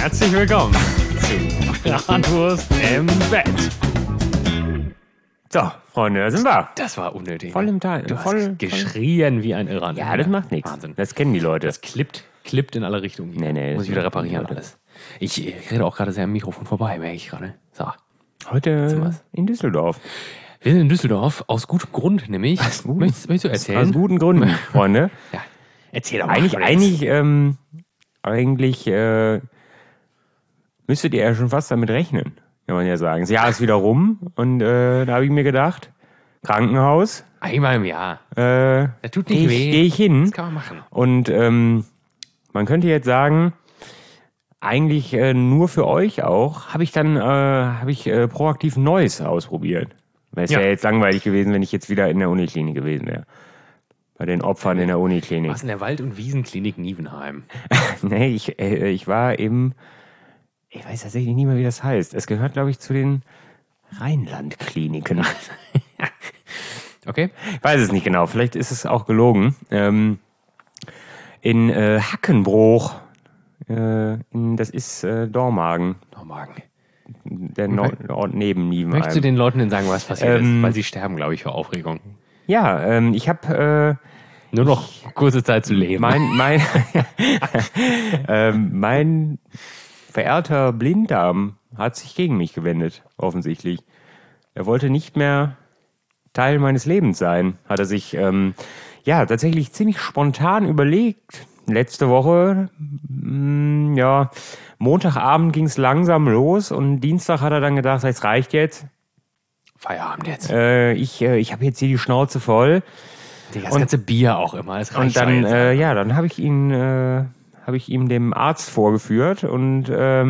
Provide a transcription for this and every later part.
Herzlich willkommen zu Bratwurst im Bett. So, Freunde, da sind wir. Das war unnötig. Voll im Teil. Du hast geschrien wie ein Irrer. Ja, das macht nichts. Wahnsinn. Das kennen die Leute. Das klippt in alle Richtungen. Nee, Muss ich wieder reparieren alles. Ich rede auch gerade sehr am Mikrofon vorbei, merke ich gerade. So. Heute in Düsseldorf. Wir sind in Düsseldorf, aus gutem Grund nämlich. Möchtest du erzählen? Aus guten Gründen, Freunde. Ja. Erzähl doch mal. Eigentlich müsstet ihr ja schon fast damit rechnen, kann man ja sagen. Das Jahr ist wieder rum und da habe ich mir gedacht, Krankenhaus. Einmal im Jahr. Das tut nicht weh. Gehe ich hin. Das kann man machen. Und man könnte jetzt sagen, eigentlich nur für euch auch, habe ich proaktiv Neues ausprobiert. Wäre es ja jetzt langweilig gewesen, wenn ich jetzt wieder in der Uniklinik gewesen wäre. Bei den Opfern in der Uniklinik. Was in der Wald- und Wiesenklinik Nievenheim? Nee, ich war eben, ich weiß tatsächlich nicht mehr, wie das heißt. Es gehört, glaube ich, zu den Rheinland-Kliniken. Okay. Ich weiß es nicht genau, vielleicht ist es auch gelogen. In Hackenbruch, das ist Dormagen. Dormagen. Der Ort neben Nievenheim. Möchtest du den Leuten denn sagen, was passiert ist? Weil sie sterben, glaube ich, vor Aufregung. Ja, ich habe nur noch kurze Zeit zu leben. Mein verehrter Blinddarm hat sich gegen mich gewendet, offensichtlich. Er wollte nicht mehr Teil meines Lebens sein, hat er sich tatsächlich ziemlich spontan überlegt. Letzte Woche, Montagabend ging es langsam los und Dienstag hat er dann gedacht, es reicht jetzt. Feierabend jetzt. Ich habe jetzt hier die Schnauze voll. Das ganze Bier auch immer. Das reicht und dann, jetzt, dann habe ich ihm dem Arzt vorgeführt und der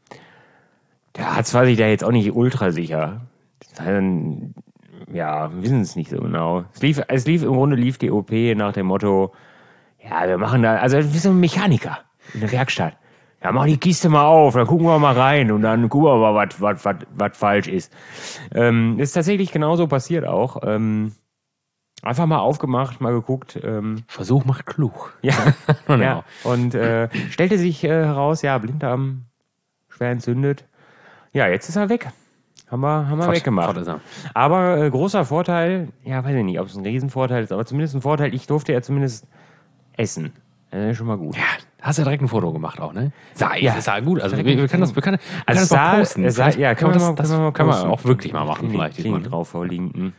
Arzt war sich da jetzt auch nicht ultra sicher. Dann, wissen es nicht so genau. Im Grunde lief die OP nach dem Motto, ja, wir machen da, also wie so ein Mechaniker in der Werkstatt. Ja, mach die Kiste mal auf, dann gucken wir mal rein und dann gucken wir mal, was falsch ist. Ist tatsächlich genauso passiert auch. Einfach mal aufgemacht, mal geguckt. Versuch macht klug. Ja, ja. Und stellte sich heraus, Blinddarm schwer entzündet. Ja, jetzt ist er weg. Haben wir weggemacht. Aber großer Vorteil, weiß ich nicht, ob es ein Riesenvorteil ist, aber zumindest ein Vorteil, ich durfte ja zumindest essen. Das ist schon mal gut. Ja, hast ja direkt ein Foto gemacht auch, ne? Es sah gut. Also wir können das mal posten. Kann man auch wirklich mal machen. Vielleicht drauf verlinken.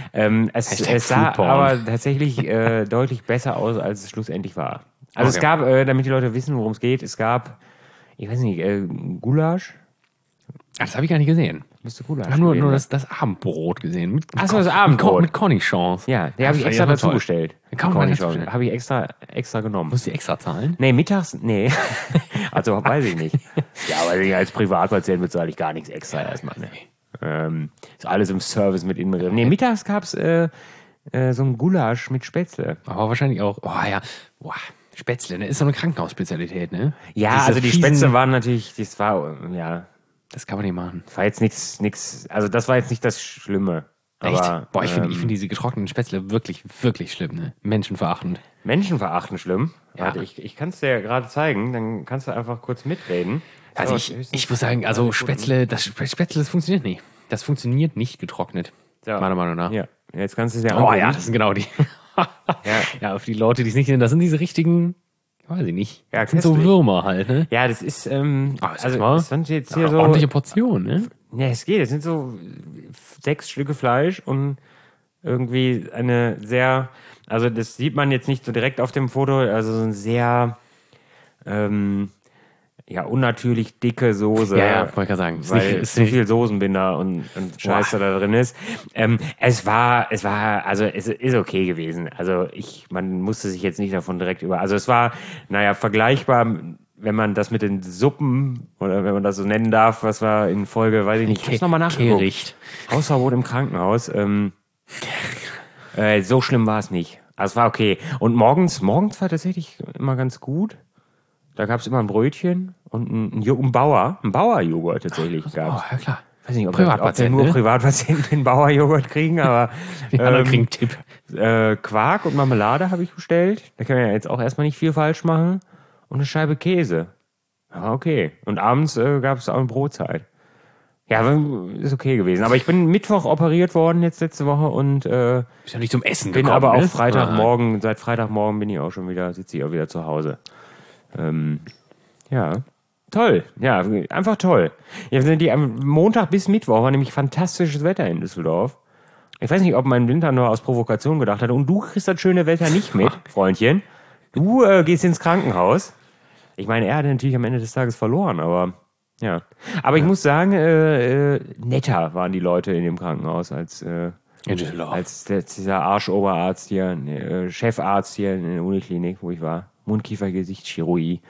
Es sah aber tatsächlich deutlich besser aus, als es schlussendlich war. Also es gab, damit die Leute wissen, worum es geht, ich weiß nicht, Gulasch. Das habe ich gar nicht gesehen. Bist du Gulasch? Ich habe nur das Abendbrot gesehen. Achso, das Abendbrot. Mit Cornichons. Ja, der habe ich extra dazu bestellt. Cornichons habe ich extra genommen. Musst du extra zahlen? Nee, mittags, nee. Also weiß ich nicht. Ja, aber als Privatpatient bezahle ich gar nichts extra erstmal. Ne? Ist alles im Service mit inbegriffen. Nee, mittags gab es so ein Gulasch mit Spätzle. Aber wahrscheinlich auch, Spätzle, ne? Ist so eine Krankenhausspezialität, ne? Ja, also die Spätzle waren natürlich, das kann man nicht machen. Das war jetzt nichts, also das war jetzt nicht das Schlimme. Echt? Aber, Boah, ich finde diese getrockneten Spätzle wirklich, wirklich schlimm, ne? Menschenverachtend. Menschenverachtend schlimm? Ja. Warte, ich kann es dir gerade zeigen, dann kannst du einfach kurz mitreden. Also ich muss sagen, also Spätzle, das funktioniert nicht. Das funktioniert nicht getrocknet. So. Meiner Meinung nach. Ja, jetzt kannst du es ja angucken. Oh ja, das sind genau die. Ja, für die Leute, die es nicht kennen, das sind diese richtigen, weiß ich nicht. Ja, das sind so Würmer halt, ne? Ja, das ist, das sind jetzt hier eine so ordentliche Portion, ne? Ja, es geht. Es sind so 6 Stücke Fleisch und irgendwie eine sehr, also das sieht man jetzt nicht so direkt auf dem Foto, also so ein sehr unnatürlich dicke Soße. Ja, wollte ich gerade sagen. Weil zu viel Soßenbinder und Scheiße da drin ist. Es ist okay gewesen. Also man musste sich jetzt nicht davon direkt also es war, vergleichbar, wenn man das mit den Suppen, oder wenn man das so nennen darf, was war in Folge, weiß ich nicht, ich hab's nochmal nachgeguckt. Kehricht. Hausverbot im Krankenhaus. So schlimm war es nicht. Also es war okay. Und morgens war tatsächlich immer ganz gut. Da gab es immer ein Brötchen und ein Bauerjoghurt tatsächlich gab's. Oh, ja klar. Ich weiß nicht, ob wir nur Privatpatienten den Bauerjoghurt kriegen, aber die anderen kriegen einen Tipp. Quark und Marmelade habe ich bestellt. Da kann man ja jetzt auch erstmal nicht viel falsch machen. Und eine Scheibe Käse. Ah, okay. Und abends gab es auch eine Brotzeit. Ja, ist okay gewesen. Aber ich bin Mittwoch operiert worden jetzt letzte Woche und Ist ja nicht zum Essen bin gekommen, aber auch ne? Freitagmorgen, seit Freitagmorgen bin ich auch schon wieder, sitze ich auch wieder zu Hause. Ja, toll. Ja, einfach toll. Ja, am Montag bis Mittwoch war nämlich fantastisches Wetter in Düsseldorf. Ich weiß nicht, ob mein Winter nur aus Provokation gedacht hat. Und du kriegst das schöne Wetter nicht mit, Freundchen. Du gehst ins Krankenhaus. Ich meine, er hat natürlich am Ende des Tages verloren, aber ja. Aber ich muss sagen, netter waren die Leute in dem Krankenhaus als dieser Arschoberarzt hier, Chefarzt hier in der Uniklinik, wo ich war. Mundkiefer-Gesichtschirurgie.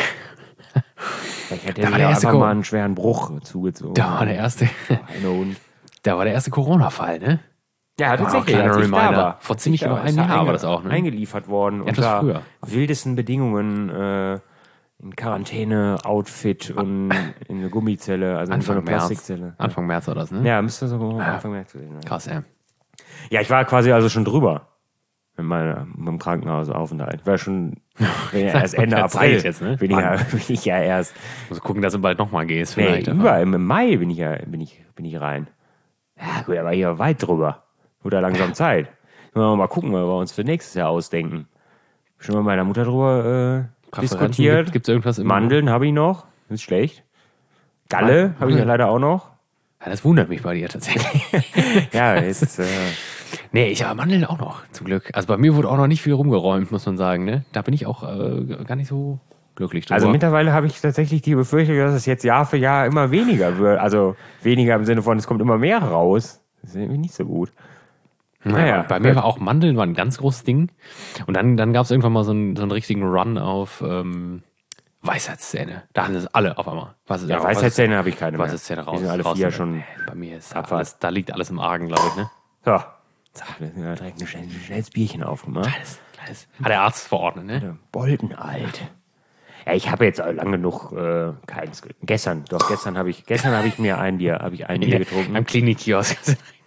Ich hätte mir einfach mal einen schweren Bruch zugezogen. Da war der erste Corona-Fall, ne? Ja, tatsächlich. Kleiner als ich da Reminder. war. Vor ziemlich über einem Jahr war das auch, ne? Eingeliefert worden. Etwas unter früher. wildesten Bedingungen in Quarantäne, Outfit und in eine Gummizelle, also in so eine Plastikzelle. Anfang März war das, ne? Ja, müsste so Anfang März gewesen sein. Krass, ey. Ja, ich war quasi also schon drüber mit meinem Krankenhausaufenthalt. Ich war schon erst Ende April. Jetzt, ne? bin ich ja erst. Muss gucken, dass du bald nochmal gehst. Nee, Vielleicht. im Mai bin ich rein. Ja, gut, aber hier weit drüber. Wurde langsam Zeit. Müssen wir mal gucken, was wir uns für nächstes Jahr ausdenken. Schon mal mit meiner Mutter drüber diskutiert. Gibt's irgendwas im Mandeln habe ich noch. Ist schlecht. Galle habe ich ja leider auch noch. Ja, das wundert mich bei dir tatsächlich. Ja, jetzt. Nee, ich habe Mandeln auch noch, zum Glück. Also bei mir wurde auch noch nicht viel rumgeräumt, muss man sagen. Ne? Da bin ich auch gar nicht so glücklich drüber. Also mittlerweile habe ich tatsächlich die Befürchtung, dass es jetzt Jahr für Jahr immer weniger wird. Also weniger im Sinne von, es kommt immer mehr raus. Das ist irgendwie nicht so gut. Naja, bei mir war auch Mandeln war ein ganz großes Ding. Und dann gab es irgendwann mal so einen richtigen Run auf Weisheitszähne. Da haben es alle auf einmal. Ja, Weisheitszähne habe ich keine mehr. Weisheitszähne raus. Die sind alle raus, 4 schon. Bei mir ist Abfahrt. alles, da liegt alles im Argen, glaube ich. Ne? So. Wir sind ja direkt ein schnelles Bierchen aufgemacht. Kleines. Hat der Arzt verordnet, ne? Boldenalt. Ja, ich habe jetzt lange genug keins. Gestern habe ich mir ein Bier getrunken. Am Klinikkiosk.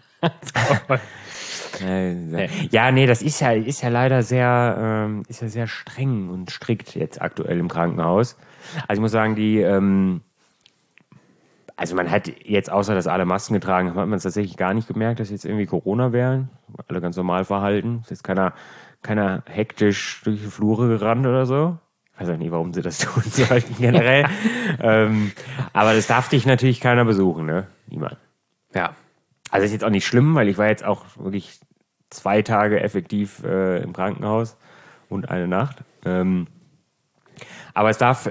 Ja, nee, das ist ja leider sehr streng und strikt jetzt aktuell im Krankenhaus. Also ich muss sagen, also man hat jetzt, außer dass alle Masken getragen haben, hat man es tatsächlich gar nicht gemerkt, dass jetzt irgendwie Corona wären. Alle ganz normal verhalten. Es ist keiner hektisch durch die Flure gerannt oder so. Ich weiß auch nicht, warum sie das tun sollten generell. Aber das darf dich natürlich keiner besuchen, ne? Niemand. Ja. Also ist jetzt auch nicht schlimm, weil ich war jetzt auch wirklich 2 Tage effektiv im Krankenhaus und eine Nacht. Aber es darf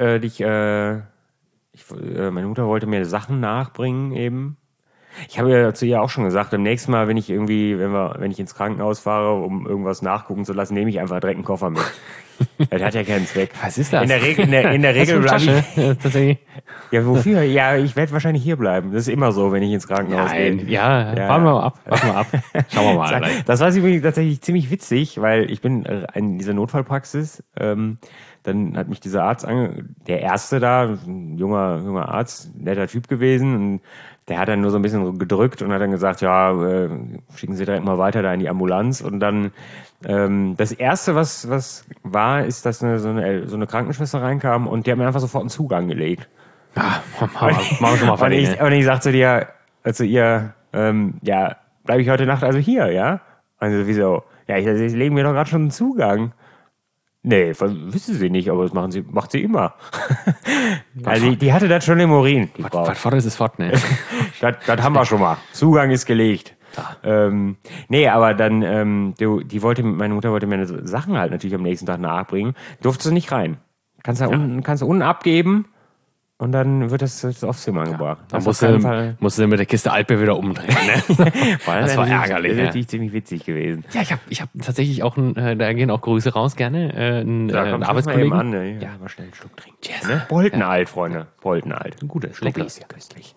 meine Mutter wollte mir Sachen nachbringen eben. Ich habe ja zu ihr auch schon gesagt, beim nächsten Mal, wenn ich ins Krankenhaus fahre, um irgendwas nachgucken zu lassen, nehme ich einfach direkt einen Koffer mit. Das hat ja keinen Zweck. Was ist das? In der Regel bleibe ich. Tatsächlich. Ja, wofür? Ja, ich werde wahrscheinlich hier bleiben. Das ist immer so, wenn ich ins Krankenhaus gehe. Ja, warten wir mal ab. Schauen wir mal. Das war übrigens tatsächlich ziemlich witzig, weil ich bin in dieser Notfallpraxis. Dann hat mich dieser Arzt der erste da, ein junger Arzt, netter Typ gewesen, und der hat dann nur so ein bisschen gedrückt und hat dann gesagt, ja, schicken Sie direkt mal weiter da in die Ambulanz. Und dann das Erste, was war, ist, dass so eine Krankenschwester reinkam und die hat mir einfach sofort einen Zugang gelegt. Ja, machen wir schon mal fertig. Und ich sagte zu ihr, ja, bleibe ich heute Nacht also hier, ja? Also wieso? Ja, ich legen mir doch gerade schon einen Zugang. Nee, wissen Sie nicht, aber das macht sie immer. Also die hatte das schon im Urin. Was fort ist fort, ne? Das haben wir schon mal. Zugang ist gelegt. Nee, aber dann, meine Mutter wollte mir Sachen halt natürlich am nächsten Tag nachbringen. Durfte sie nicht rein. Kannst du unten abgeben und dann wird das aufs Zimmer gebracht. Dann musst du mit der Kiste Altbier wieder umdrehen, ne? Das war ärgerlich. Das ist natürlich ziemlich witzig gewesen. Ja, ich hab tatsächlich auch, da gehen auch Grüße raus gerne, einen Arbeitskollegen. Mal an, ja, mal schnell einen Schluck trinken. Cheers, ne? Boldenalt, Freunde. Boldenalt. Ein gutes, leckeres, ja köstlich.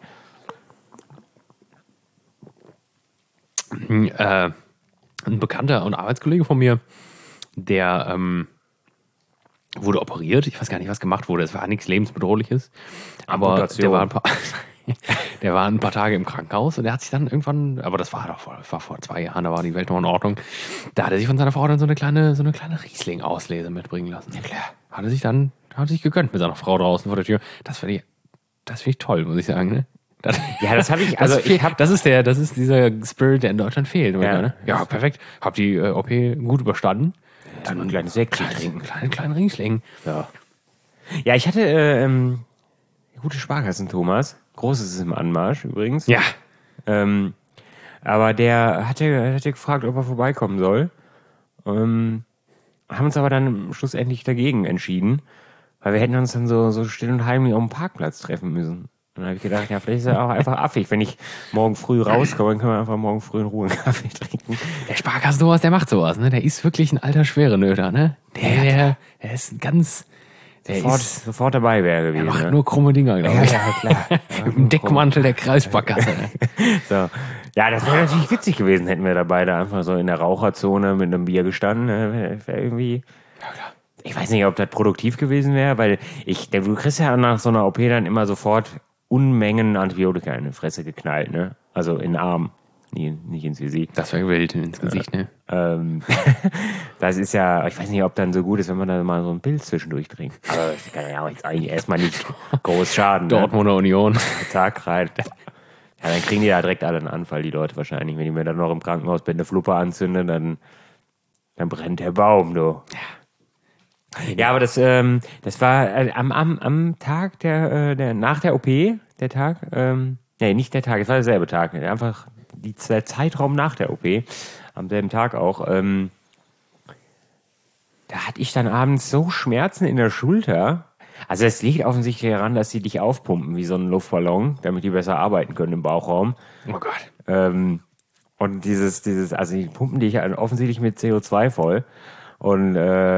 Ein Bekannter und Arbeitskollege von mir, der wurde operiert. Ich weiß gar nicht, was gemacht wurde. Es war nichts Lebensbedrohliches. Aber der war ein paar... Der war ein paar Tage im Krankenhaus und der hat sich dann irgendwann, aber das war vor 2 Jahren, da war die Welt noch in Ordnung. Da hat er sich von seiner Frau dann so eine kleine Riesling-Auslese mitbringen lassen. Ja klar. Hat er sich gegönnt mit seiner Frau draußen vor der Tür. Das finde ich toll, muss ich sagen, ne? Das habe ich, das ist dieser Spirit, der in Deutschland fehlt. Ne? Ja, perfekt. Hab die OP gut überstanden. Dann ein kleines Säckchen trinken. Kleinen Riesling. Ja, ich hatte gute Sparkassen, Thomas. Großes ist im Anmarsch übrigens. Ja. Aber der hatte gefragt, ob er vorbeikommen soll. Haben uns aber dann schlussendlich dagegen entschieden, weil wir hätten uns dann so still und heimlich auf dem Parkplatz treffen müssen. Und dann habe ich gedacht, ja, vielleicht ist er auch einfach affig. Wenn ich morgen früh rauskomme, dann können wir einfach morgen früh in Ruhe einen Kaffee trinken. Der Sparkassen sowas, der macht sowas, ne? Der ist wirklich ein alter Schwerenöter, ne? Der ist ganz... Sofort dabei wäre gewesen. Der macht nur krumme Dinger, glaube ich. Ja, klar. Mit dem Deckmantel der Kreissparkasse. So. Ja, das wäre natürlich witzig gewesen, hätten wir da beide einfach so in der Raucherzone mit einem Bier gestanden. Wäre irgendwie... Ja, klar. Ich weiß nicht, ob das produktiv gewesen wäre, weil du kriegst ja nach so einer OP dann immer sofort Unmengen Antibiotika in die Fresse geknallt, ne? Also in den Arm, nicht ins Gesicht. Das wäre wild ins Gesicht, ne? Das ist ja, ich weiß nicht, ob dann so gut ist, wenn man da mal so ein Pilz zwischendurch trinkt. Aber das kann ja auch jetzt eigentlich erstmal nicht groß schaden. Dortmunder Union. Tag rein. Ja, dann kriegen die da direkt alle einen Anfall, die Leute wahrscheinlich. Wenn die mir dann noch im Krankenhausbett eine Fluppe anzünden, dann brennt der Baum, du. Ja, aber das war am Tag nach der OP, der Tag, nicht der Tag, es war derselbe Tag, einfach der Zeitraum nach der OP, am selben Tag auch, da hatte ich dann abends so Schmerzen in der Schulter. Also es liegt offensichtlich daran, dass sie dich aufpumpen wie so ein Luftballon, damit die besser arbeiten können im Bauchraum. Oh Gott. Und also die pumpen dich offensichtlich mit CO2 voll. Und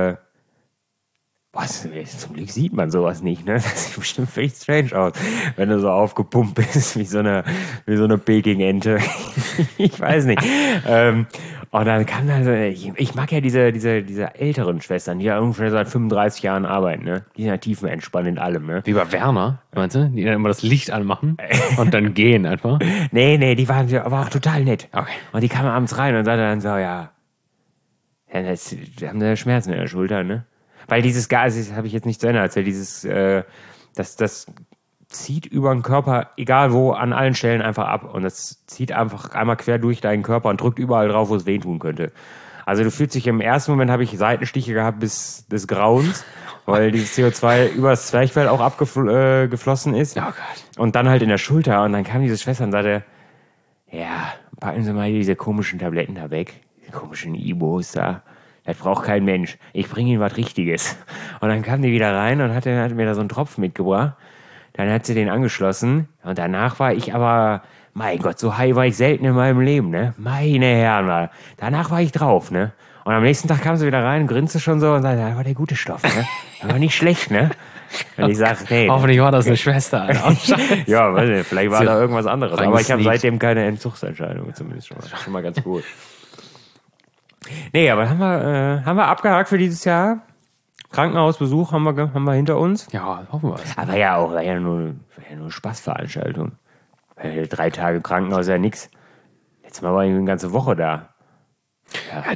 zum Glück sieht man sowas nicht, ne? Das sieht bestimmt völlig strange aus, wenn du so aufgepumpt bist, wie so eine Peking-Ente. Ich weiß nicht. Und dann kam ich mag ja diese älteren Schwestern, die ja ungefähr seit 35 Jahren arbeiten, ne? Die sind ja tiefenentspannt in allem, ne? Wie bei Werner, meinst du? Die dann immer das Licht anmachen und dann gehen einfach. Nee, die waren aber auch total nett. Okay. Und die kamen abends rein und sagten dann so, ja, die haben da Schmerzen in der Schulter, ne? Weil dieses Gas, das habe ich jetzt nicht zu Ende erzählt, das zieht über den Körper, egal wo, an allen Stellen einfach ab. Und das zieht einfach einmal quer durch deinen Körper und drückt überall drauf, wo es wehtun könnte. Also du fühlst dich im ersten Moment, habe ich Seitenstiche gehabt bis des Grauens, weil dieses CO2 übers Zwerchfell auch abgeflossen ist. Oh Gott. Und dann halt in der Schulter. Und dann kam diese Schwester und sagte, ja, packen Sie mal diese komischen Tabletten da weg. Die komischen Ibos da. Das braucht kein Mensch. Ich bringe Ihnen was Richtiges. Und dann kam die wieder rein und hat mir da so einen Tropf mitgebracht. Dann hat sie den angeschlossen. Und danach war ich aber, mein Gott, so high war ich selten in meinem Leben, ne? Meine Herren, danach war ich drauf, ne? Und am nächsten Tag kam sie wieder rein, grinste schon so und sagte, das war der gute Stoff, ne? Das war nicht schlecht, ne? Und ich sag, hey. Hoffentlich war das eine Schwester. Alter. Ja, weiß nicht, vielleicht war da irgendwas anderes. Aber ich habe seitdem keine Entzugsentscheidung, zumindest schon mal. Schon mal ganz gut. Nee, aber haben wir abgehakt für dieses Jahr. Krankenhausbesuch haben wir hinter uns. Ja, hoffen wir es. Aber war ja nur eine Spaßveranstaltung. 3 Tage im Krankenhaus ist ja nix. Letztes Mal war ich eine ganze Woche da. Ja.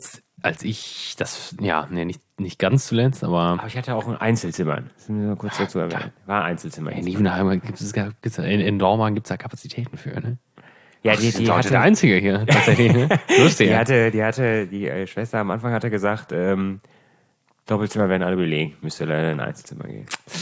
Nicht ganz zuletzt, aber ich hatte auch ein Einzelzimmer. Das müssen wir kurz dazu erwähnen. War ein Einzelzimmer. In Dormagen gibt es da Kapazitäten für, ne? Ja, die hatte der Einzige hier, tatsächlich. Ne? Lustig. Die Schwester am Anfang hatte gesagt, Doppelzimmer werden alle belegt. Müsste leider in ein Einzelzimmer gehen.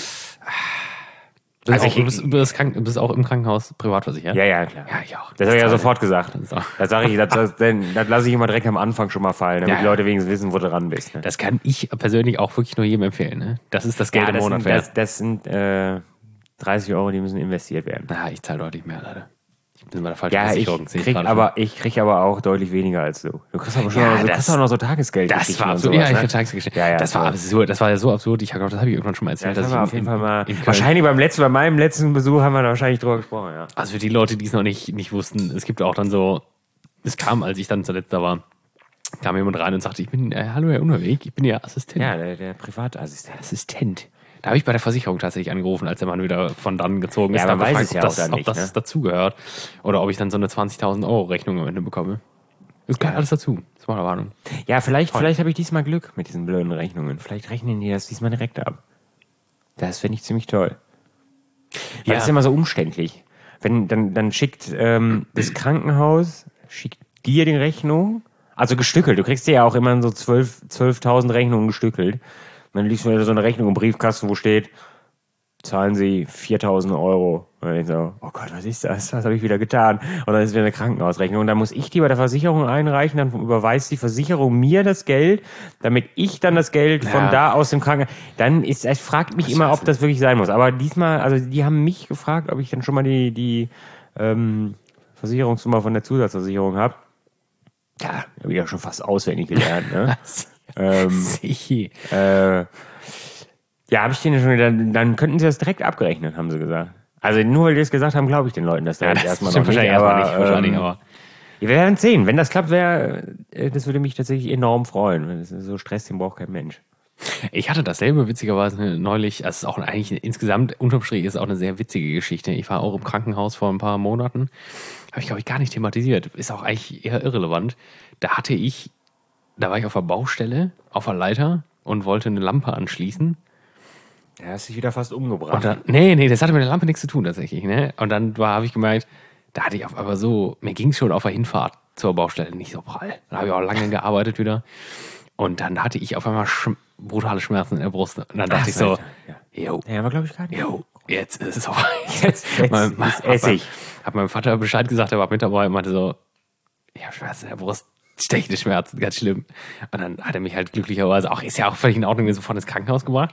Du bist auch im Krankenhaus privat versichert? Ja, klar. Ja, ich auch. Das habe ich ja sofort gesagt. Das sage ich, das lasse ich immer direkt am Anfang schon mal fallen, damit die Leute wenigstens wissen, wo du dran bist. Ne? Das kann ich persönlich auch wirklich nur jedem empfehlen. Ne? Das ist das Geld im Monat wert. Das sind 30 €, die müssen investiert werden. Ich zahle deutlich mehr, leider. Ich bin bei der falschen Versicherung. Ich krieg aber auch deutlich weniger als du. Du kriegst aber schon auch noch so Tagesgeld. Das war absurd. Ich krieg Tagesgeld. Das war absurd. Das war ja so absurd. Ich glaube, das habe ich irgendwann schon mal erzählt. Das haben wir auf jeden Fall mal. Wahrscheinlich bei meinem letzten Besuch haben wir da wahrscheinlich drüber gesprochen, ja. Also für die Leute, die es noch nicht wussten, es gibt auch dann so, es kam, als ich dann zuletzt da war, kam jemand rein und sagte, ich bin, hallo Herr Unweg, ich bin Ihr Assistent. Ja, der Privatassistent. Assistent. Da habe ich bei der Versicherung tatsächlich angerufen, als der Mann wieder von dann gezogen ist. Ja, Da man weiß gefragt, es ja auch dann ob nicht, das ne? dazugehört. Oder ob ich dann so eine 20.000 € Rechnung am Ende bekomme. Das gehört alles dazu. Das war eine Warnung. Ja, vielleicht habe ich diesmal Glück mit diesen blöden Rechnungen. Vielleicht rechnen die das diesmal direkt ab. Das finde ich ziemlich toll. Weil das ist immer so umständlich. Dann schickt das Krankenhaus schickt dir die Rechnung, also gestückelt. Du kriegst dir ja auch immer so 12.000 Rechnungen gestückelt. Und dann liest du so eine Rechnung im Briefkasten, wo steht, zahlen Sie 4.000 €. Und dann denk ich so, oh Gott, was ist das? Was habe ich wieder getan? Und dann ist wieder eine Krankenhausrechnung. Und dann muss ich die bei der Versicherung einreichen, dann überweist die Versicherung mir das Geld, damit ich dann das Geld von da aus dem Krankenhaus... Dann ist, es fragt mich immer, ob das wirklich sein muss. Aber diesmal, also die haben mich gefragt, ob ich dann schon mal die Versicherungsnummer von der Zusatzversicherung habe. Ja, habe ich ja schon fast auswendig gelernt. Ne? Ja, habe ich denen schon gedacht, dann könnten sie das direkt abgerechnet, haben sie gesagt. Also nur weil die das gesagt haben, glaube ich den Leuten das das erstmal stimmt noch nicht. wahrscheinlich, aber Wir werden sehen. Wenn das klappt, das würde mich tatsächlich enorm freuen. So Stress, den braucht kein Mensch. ich hatte dasselbe witzigerweise neulich. Also es ist auch eigentlich insgesamt, unterm Strich ist auch eine sehr witzige Geschichte. Ich war auch im Krankenhaus vor ein paar Monaten. Habe ich, glaube ich, gar nicht thematisiert. Ist auch eigentlich eher irrelevant. Da war ich auf der Baustelle, auf der Leiter und wollte eine Lampe anschließen. Er hast dich wieder fast umgebracht. Und dann, nee, das hatte mit der Lampe nichts zu tun tatsächlich. Ne? Und dann habe ich gemerkt, da hatte ich auf einmal so, mir ging es schon auf der Hinfahrt zur Baustelle nicht so prall. Da habe ich auch lange gearbeitet wieder. Und dann hatte ich auf einmal brutale Schmerzen in der Brust. Und dann dachte ich so, jo, Ja, aber glaube ich gar nicht. jo, jetzt ist es soweit. Jetzt ist Essig. Hab meinem Vater Bescheid gesagt, er war mit dabei und meinte so, ich habe Schmerzen in der Brust, stechende Schmerzen, ganz schlimm. Und dann hat er mich halt glücklicherweise, ist ja auch völlig in Ordnung, sofort ins Krankenhaus gebracht.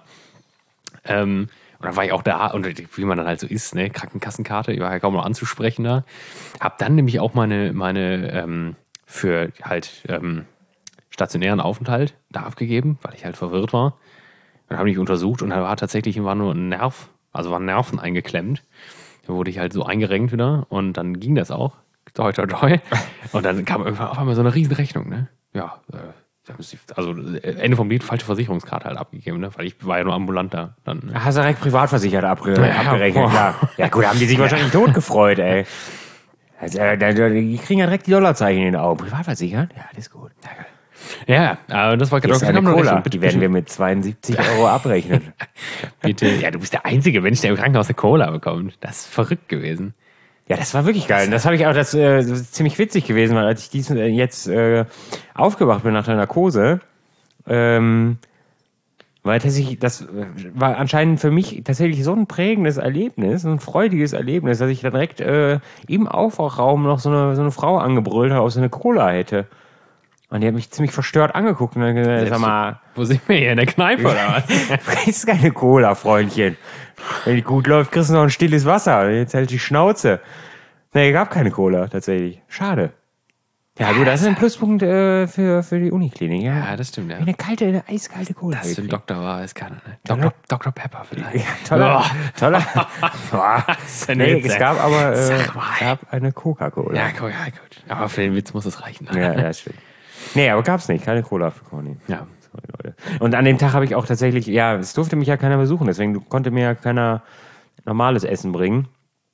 Und dann war ich auch da und wie man dann halt so ist, ne, Krankenkassenkarte, ich war ja kaum noch anzusprechen da. Hab dann nämlich auch meine für halt stationären Aufenthalt da abgegeben, weil ich halt verwirrt war. Dann habe ich untersucht und da war nur ein Nerv, also waren Nerven eingeklemmt. Da wurde ich halt so eingerenkt wieder und dann ging das auch. Toi, toi, toi. Und dann kam irgendwann auf einmal so eine riesen Rechnung, ne? Ja, also Ende vom Lied, falsche Versicherungskarte halt abgegeben, ne? Weil ich war ja nur ambulant da. Dann, ne? Hast du direkt privatversichert abgerechnet, ja. Ja gut, haben die sich wahrscheinlich tot gefreut, ey. Also, die kriegen ja direkt die Dollarzeichen in den Augen. Privatversichert? Ja, das ist gut. Ja, aber das war Das ist eine Cola, die werden wir mit 72 € abrechnen. Bitte. Ja, du bist der einzige Mensch, der im Krankenhaus eine Cola bekommt. Das ist verrückt gewesen. Ja, das war wirklich geil. Und das habe ich auch, das ist ziemlich witzig gewesen, weil als ich jetzt aufgewacht bin nach der Narkose, weil tatsächlich, das war anscheinend für mich tatsächlich so ein prägendes Erlebnis, ein freudiges Erlebnis, dass ich dann direkt im Aufwachraum noch so eine Frau angebrüllt habe, ob sie eine Cola hätte. Und die hat mich ziemlich verstört angeguckt und dann gesagt, sag mal, wo sind wir hier, in der Kneipe oder was? das ist keine Cola, Freundchen. Wenn die gut läuft, kriegst du noch ein stilles Wasser. Jetzt hält die Schnauze. Nee, gab keine Cola, tatsächlich. Schade. Ja, gut, das ist ein Pluspunkt für die Uniklinik. Ja, das stimmt, ja. Eine eiskalte Cola. Das für den Doktor war es keiner, ne? Dr. Pepper vielleicht. Ja, toller. Nee, es gab aber Sag eine Coca-Cola. Ja, gut. Aber für den Witz muss es reichen. Ja, das stimmt. Nee, aber gab's nicht. Keine Cola für Conny. Ja. Sorry, Leute. Und an dem Tag habe ich auch tatsächlich, es durfte mich ja keiner besuchen, deswegen konnte mir ja keiner normales Essen bringen.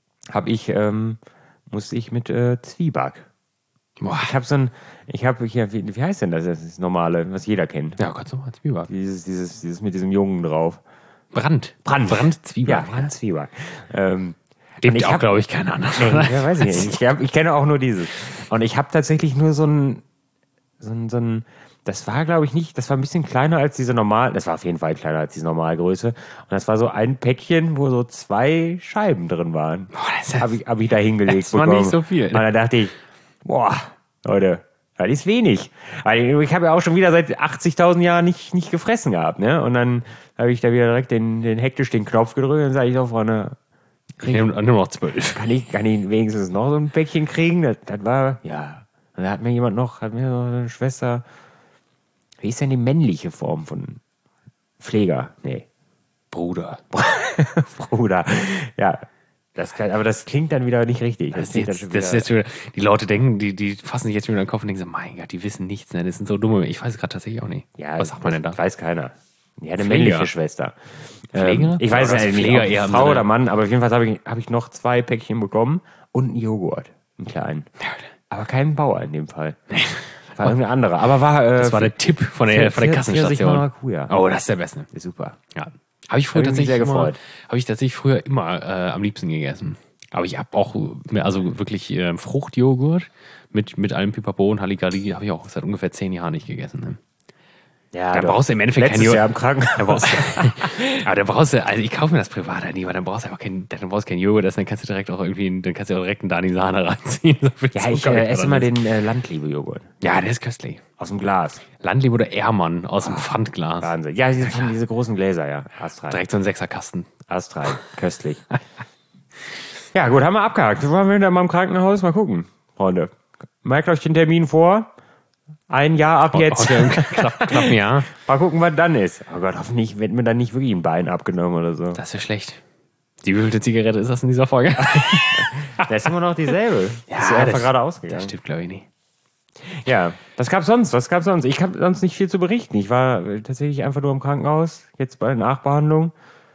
Musste ich mit Zwieback. Boah. Ich habe hier, wie heißt denn das? Das ist das Normale, was jeder kennt. Ja, kannst du mal Zwieback. Dieses mit diesem Jungen drauf. Brandzwieback. Ja, Brandzwieback. Gibt auch, glaube ich, keine anderen. Nee, ja, weiß ich nicht. Ich kenne auch nur dieses. Und ich habe tatsächlich nur so ein, das war, glaube ich, nicht, das war ein bisschen kleiner als diese normal, das war auf jeden Fall kleiner als diese Normalgröße. Und das war so ein Päckchen, wo so 2 Scheiben drin waren. Boah, das hab ich da hingelegt das war bekommen. nicht so viel. Und dann dachte ich, boah, Leute, das ist wenig. Weil ich habe ja auch schon wieder seit 80.000 Jahren nicht gefressen gehabt, ne? Und dann habe ich da wieder direkt hektisch den Knopf gedrückt und sage ich so, Freunde, nur noch 12. kann ich wenigstens noch so ein Päckchen kriegen? Das war, ja. Und da hat mir so eine Schwester, wie ist denn die männliche Form von Pfleger? Nee. Bruder. Bruder. Ja. Aber das klingt dann wieder nicht richtig. Das ist jetzt schon, die Leute denken, die fassen sich jetzt schon wieder in den Kopf und denken so, mein Gott, die wissen nichts, ne? Das sind so dumme. Ich weiß es gerade tatsächlich auch nicht. Ja, was sagt man denn da? Weiß keiner. Ja, eine Pfleger. männliche Schwester. Pfleger? Ich weiß Oder ja nicht, Pfleger ob eher im Frau Sinne- oder Mann, aber auf jeden Fall habe ich noch 2 Päckchen bekommen und einen Joghurt, einen kleinen. Aber kein Bauer in dem Fall. War irgendeine andere. Aber war, Das war der Tipp von der Kassenstation. Maracuja. Oh, das ist der Beste. Ist super. Ja. Habe ich früher Hab ich mich sehr gefreut. Habe ich tatsächlich früher immer am liebsten gegessen. Aber ich habe auch also wirklich Fruchtjoghurt mit allem Pipapo und Halligalli habe ich auch seit ungefähr 10 Jahren nicht gegessen. Ne? Ja, Da doch. brauchst du im Endeffekt Letztes kein Jahr im Krankenhaus. Da brauchst du, aber da brauchst du, also ich kaufe mir das privat halt nie, weil dann brauchst du einfach dann brauchst du kein Joghurt, dann kannst du direkt auch irgendwie, dann kannst du auch direkt einen Dani Sahne reinziehen. So viel Ja, ich Zucker esse dran immer ist. den Landliebe-Joghurt. Ja, der ist köstlich. Aus dem Glas. Landliebe oder Ehrmann aus dem Pfandglas. Wahnsinn. Ja, diese großen Gläser, ja. Astral. Direkt so ein Sechserkasten. Astral. Köstlich. Ja, gut, haben wir abgehakt. Wollen wir wieder mal im Krankenhaus? Mal gucken, Freunde. Merkt euch den Termin vor. Ein Jahr ab jetzt. Heute knapp ein Jahr. Mal gucken, was dann ist. Oh Gott, hoffentlich wird mir dann nicht wirklich ein Bein abgenommen oder so. Das ist ja schlecht. Die wievielte Zigarette ist das in dieser Folge? Das ist immer noch dieselbe. Ja, ist einfach das- gerade Das ausgegangen. stimmt, glaube ich, nicht. Ja, was gab's sonst? Ich habe sonst nicht viel zu berichten. Ich war tatsächlich einfach nur im Krankenhaus, jetzt bei der Nachbehandlung.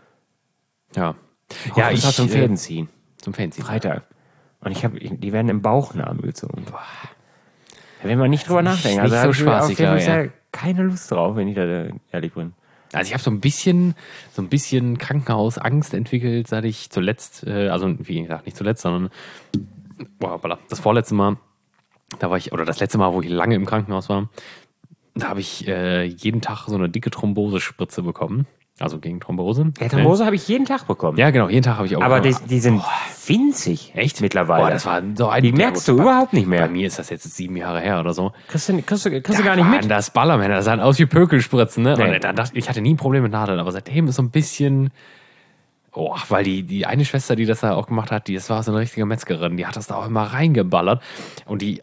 Ja. Ja, ich war zum Fäden ziehen. Zum Fancy. Freitag. Und die werden im Bauchnabel gezogen. Da will man nicht drüber nachdenken. nicht da so hab ich spaßig, auf jeden glaube ich, Fall keine Lust drauf, wenn ich da ehrlich bin. Also ich habe so ein bisschen Krankenhausangst entwickelt, seit ich zuletzt, also wie gesagt, nicht zuletzt, sondern das vorletzte Mal, da war ich, oder das letzte Mal, wo ich lange im Krankenhaus war, da habe ich jeden Tag so eine dicke Thrombosespritze bekommen. Also gegen Thrombose. Ja, Thrombose habe ich jeden Tag bekommen. Ja, genau, jeden Tag habe ich auch aber bekommen. die sind winzig. Echt? Mittlerweile. Boah, das war so ein Die merkst du überhaupt nicht mehr. Bei mir ist das jetzt 7 Jahre her oder so. Kriegst du gar nicht mit. Das Ballermänner, das sahen aus wie Pökelspritzen, ne? Nee. Und dann dachte ich, hatte nie ein Problem mit Nadeln, aber seitdem ist so ein bisschen. Oh, weil die eine Schwester, die das da auch gemacht hat, das war so eine richtige Metzgerin, die hat das da auch immer reingeballert. Und den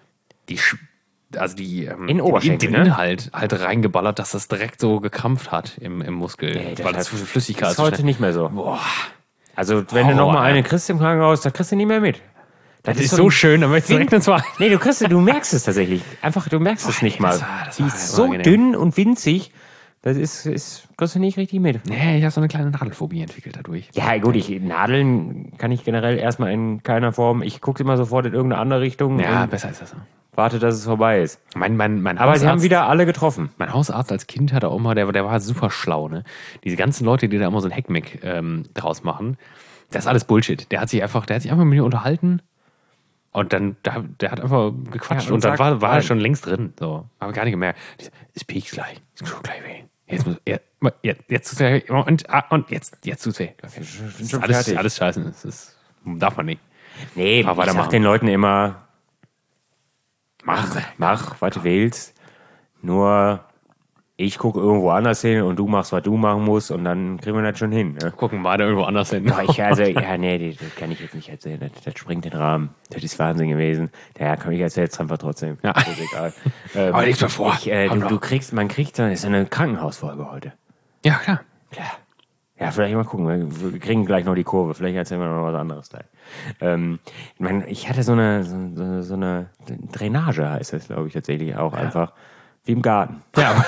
Oberschenkel, ne? Inhalt halt reingeballert, dass das direkt so gekrampft hat im Muskel. Nee, weil das Flüssigkeit ist heute nicht mehr so. Boah, Also, wenn du Horror, noch mal eine ja. kriegst im Krankenhaus, dann kriegst du nicht mehr mit. das ist so schön, dann möchtest du direkt eine zwei. Nee, du merkst es tatsächlich. Einfach, du merkst es nicht mal. das Die war ist so unangenehm. dünn und winzig, das kriegst du nicht richtig mit. Nee, ich habe so eine kleine Nadelphobie entwickelt dadurch. Ja, gut, Nadeln kann ich generell erstmal in keiner Form. Ich gucke immer sofort in irgendeine andere Richtung Ja, und besser ist das so. warte, dass es vorbei ist. Mein Aber sie haben Hausarzt- wieder alle getroffen. Mein Hausarzt als Kind hatte auch immer, der war super schlau, ne? Diese ganzen Leute, die da immer so ein Heckmeck draus machen, das ist alles Bullshit. Der hat sich einfach mit mir unterhalten und dann, der hat einfach gequatscht Ja, und und dann sagt, war er nein. schon längst drin. So. Aber gar nicht gemerkt. Es piekt gleich. Es tut gleich weh. Jetzt tut's weh. Und jetzt tut's weh. Okay. Das ist schon alles, fertig. alles scheiße. Darf man nicht. Nee, Aber ich weitermachen. sag den Leuten immer, Machen mach, was du willst. Nur, ich gucke irgendwo anders hin und du machst, was du machen musst und dann kriegen wir das schon hin. Ne? Gucken beide irgendwo anders hin. Aber nee, das kann ich jetzt nicht erzählen. Das sprengt den Rahmen. Das ist Wahnsinn gewesen. Ja, komm, ich erzähl's einfach trotzdem. Ja. Ist egal. Aber lies mir vor. Man kriegt, das ist eine Krankenhausfolge heute. Ja, klar. Klar. Ja, vielleicht mal gucken. Wir kriegen gleich noch die Kurve. Vielleicht erzählen wir noch was anderes gleich. Ich hatte so eine Drainage, heißt das, glaube ich, tatsächlich auch einfach. Wie im Garten. Ja,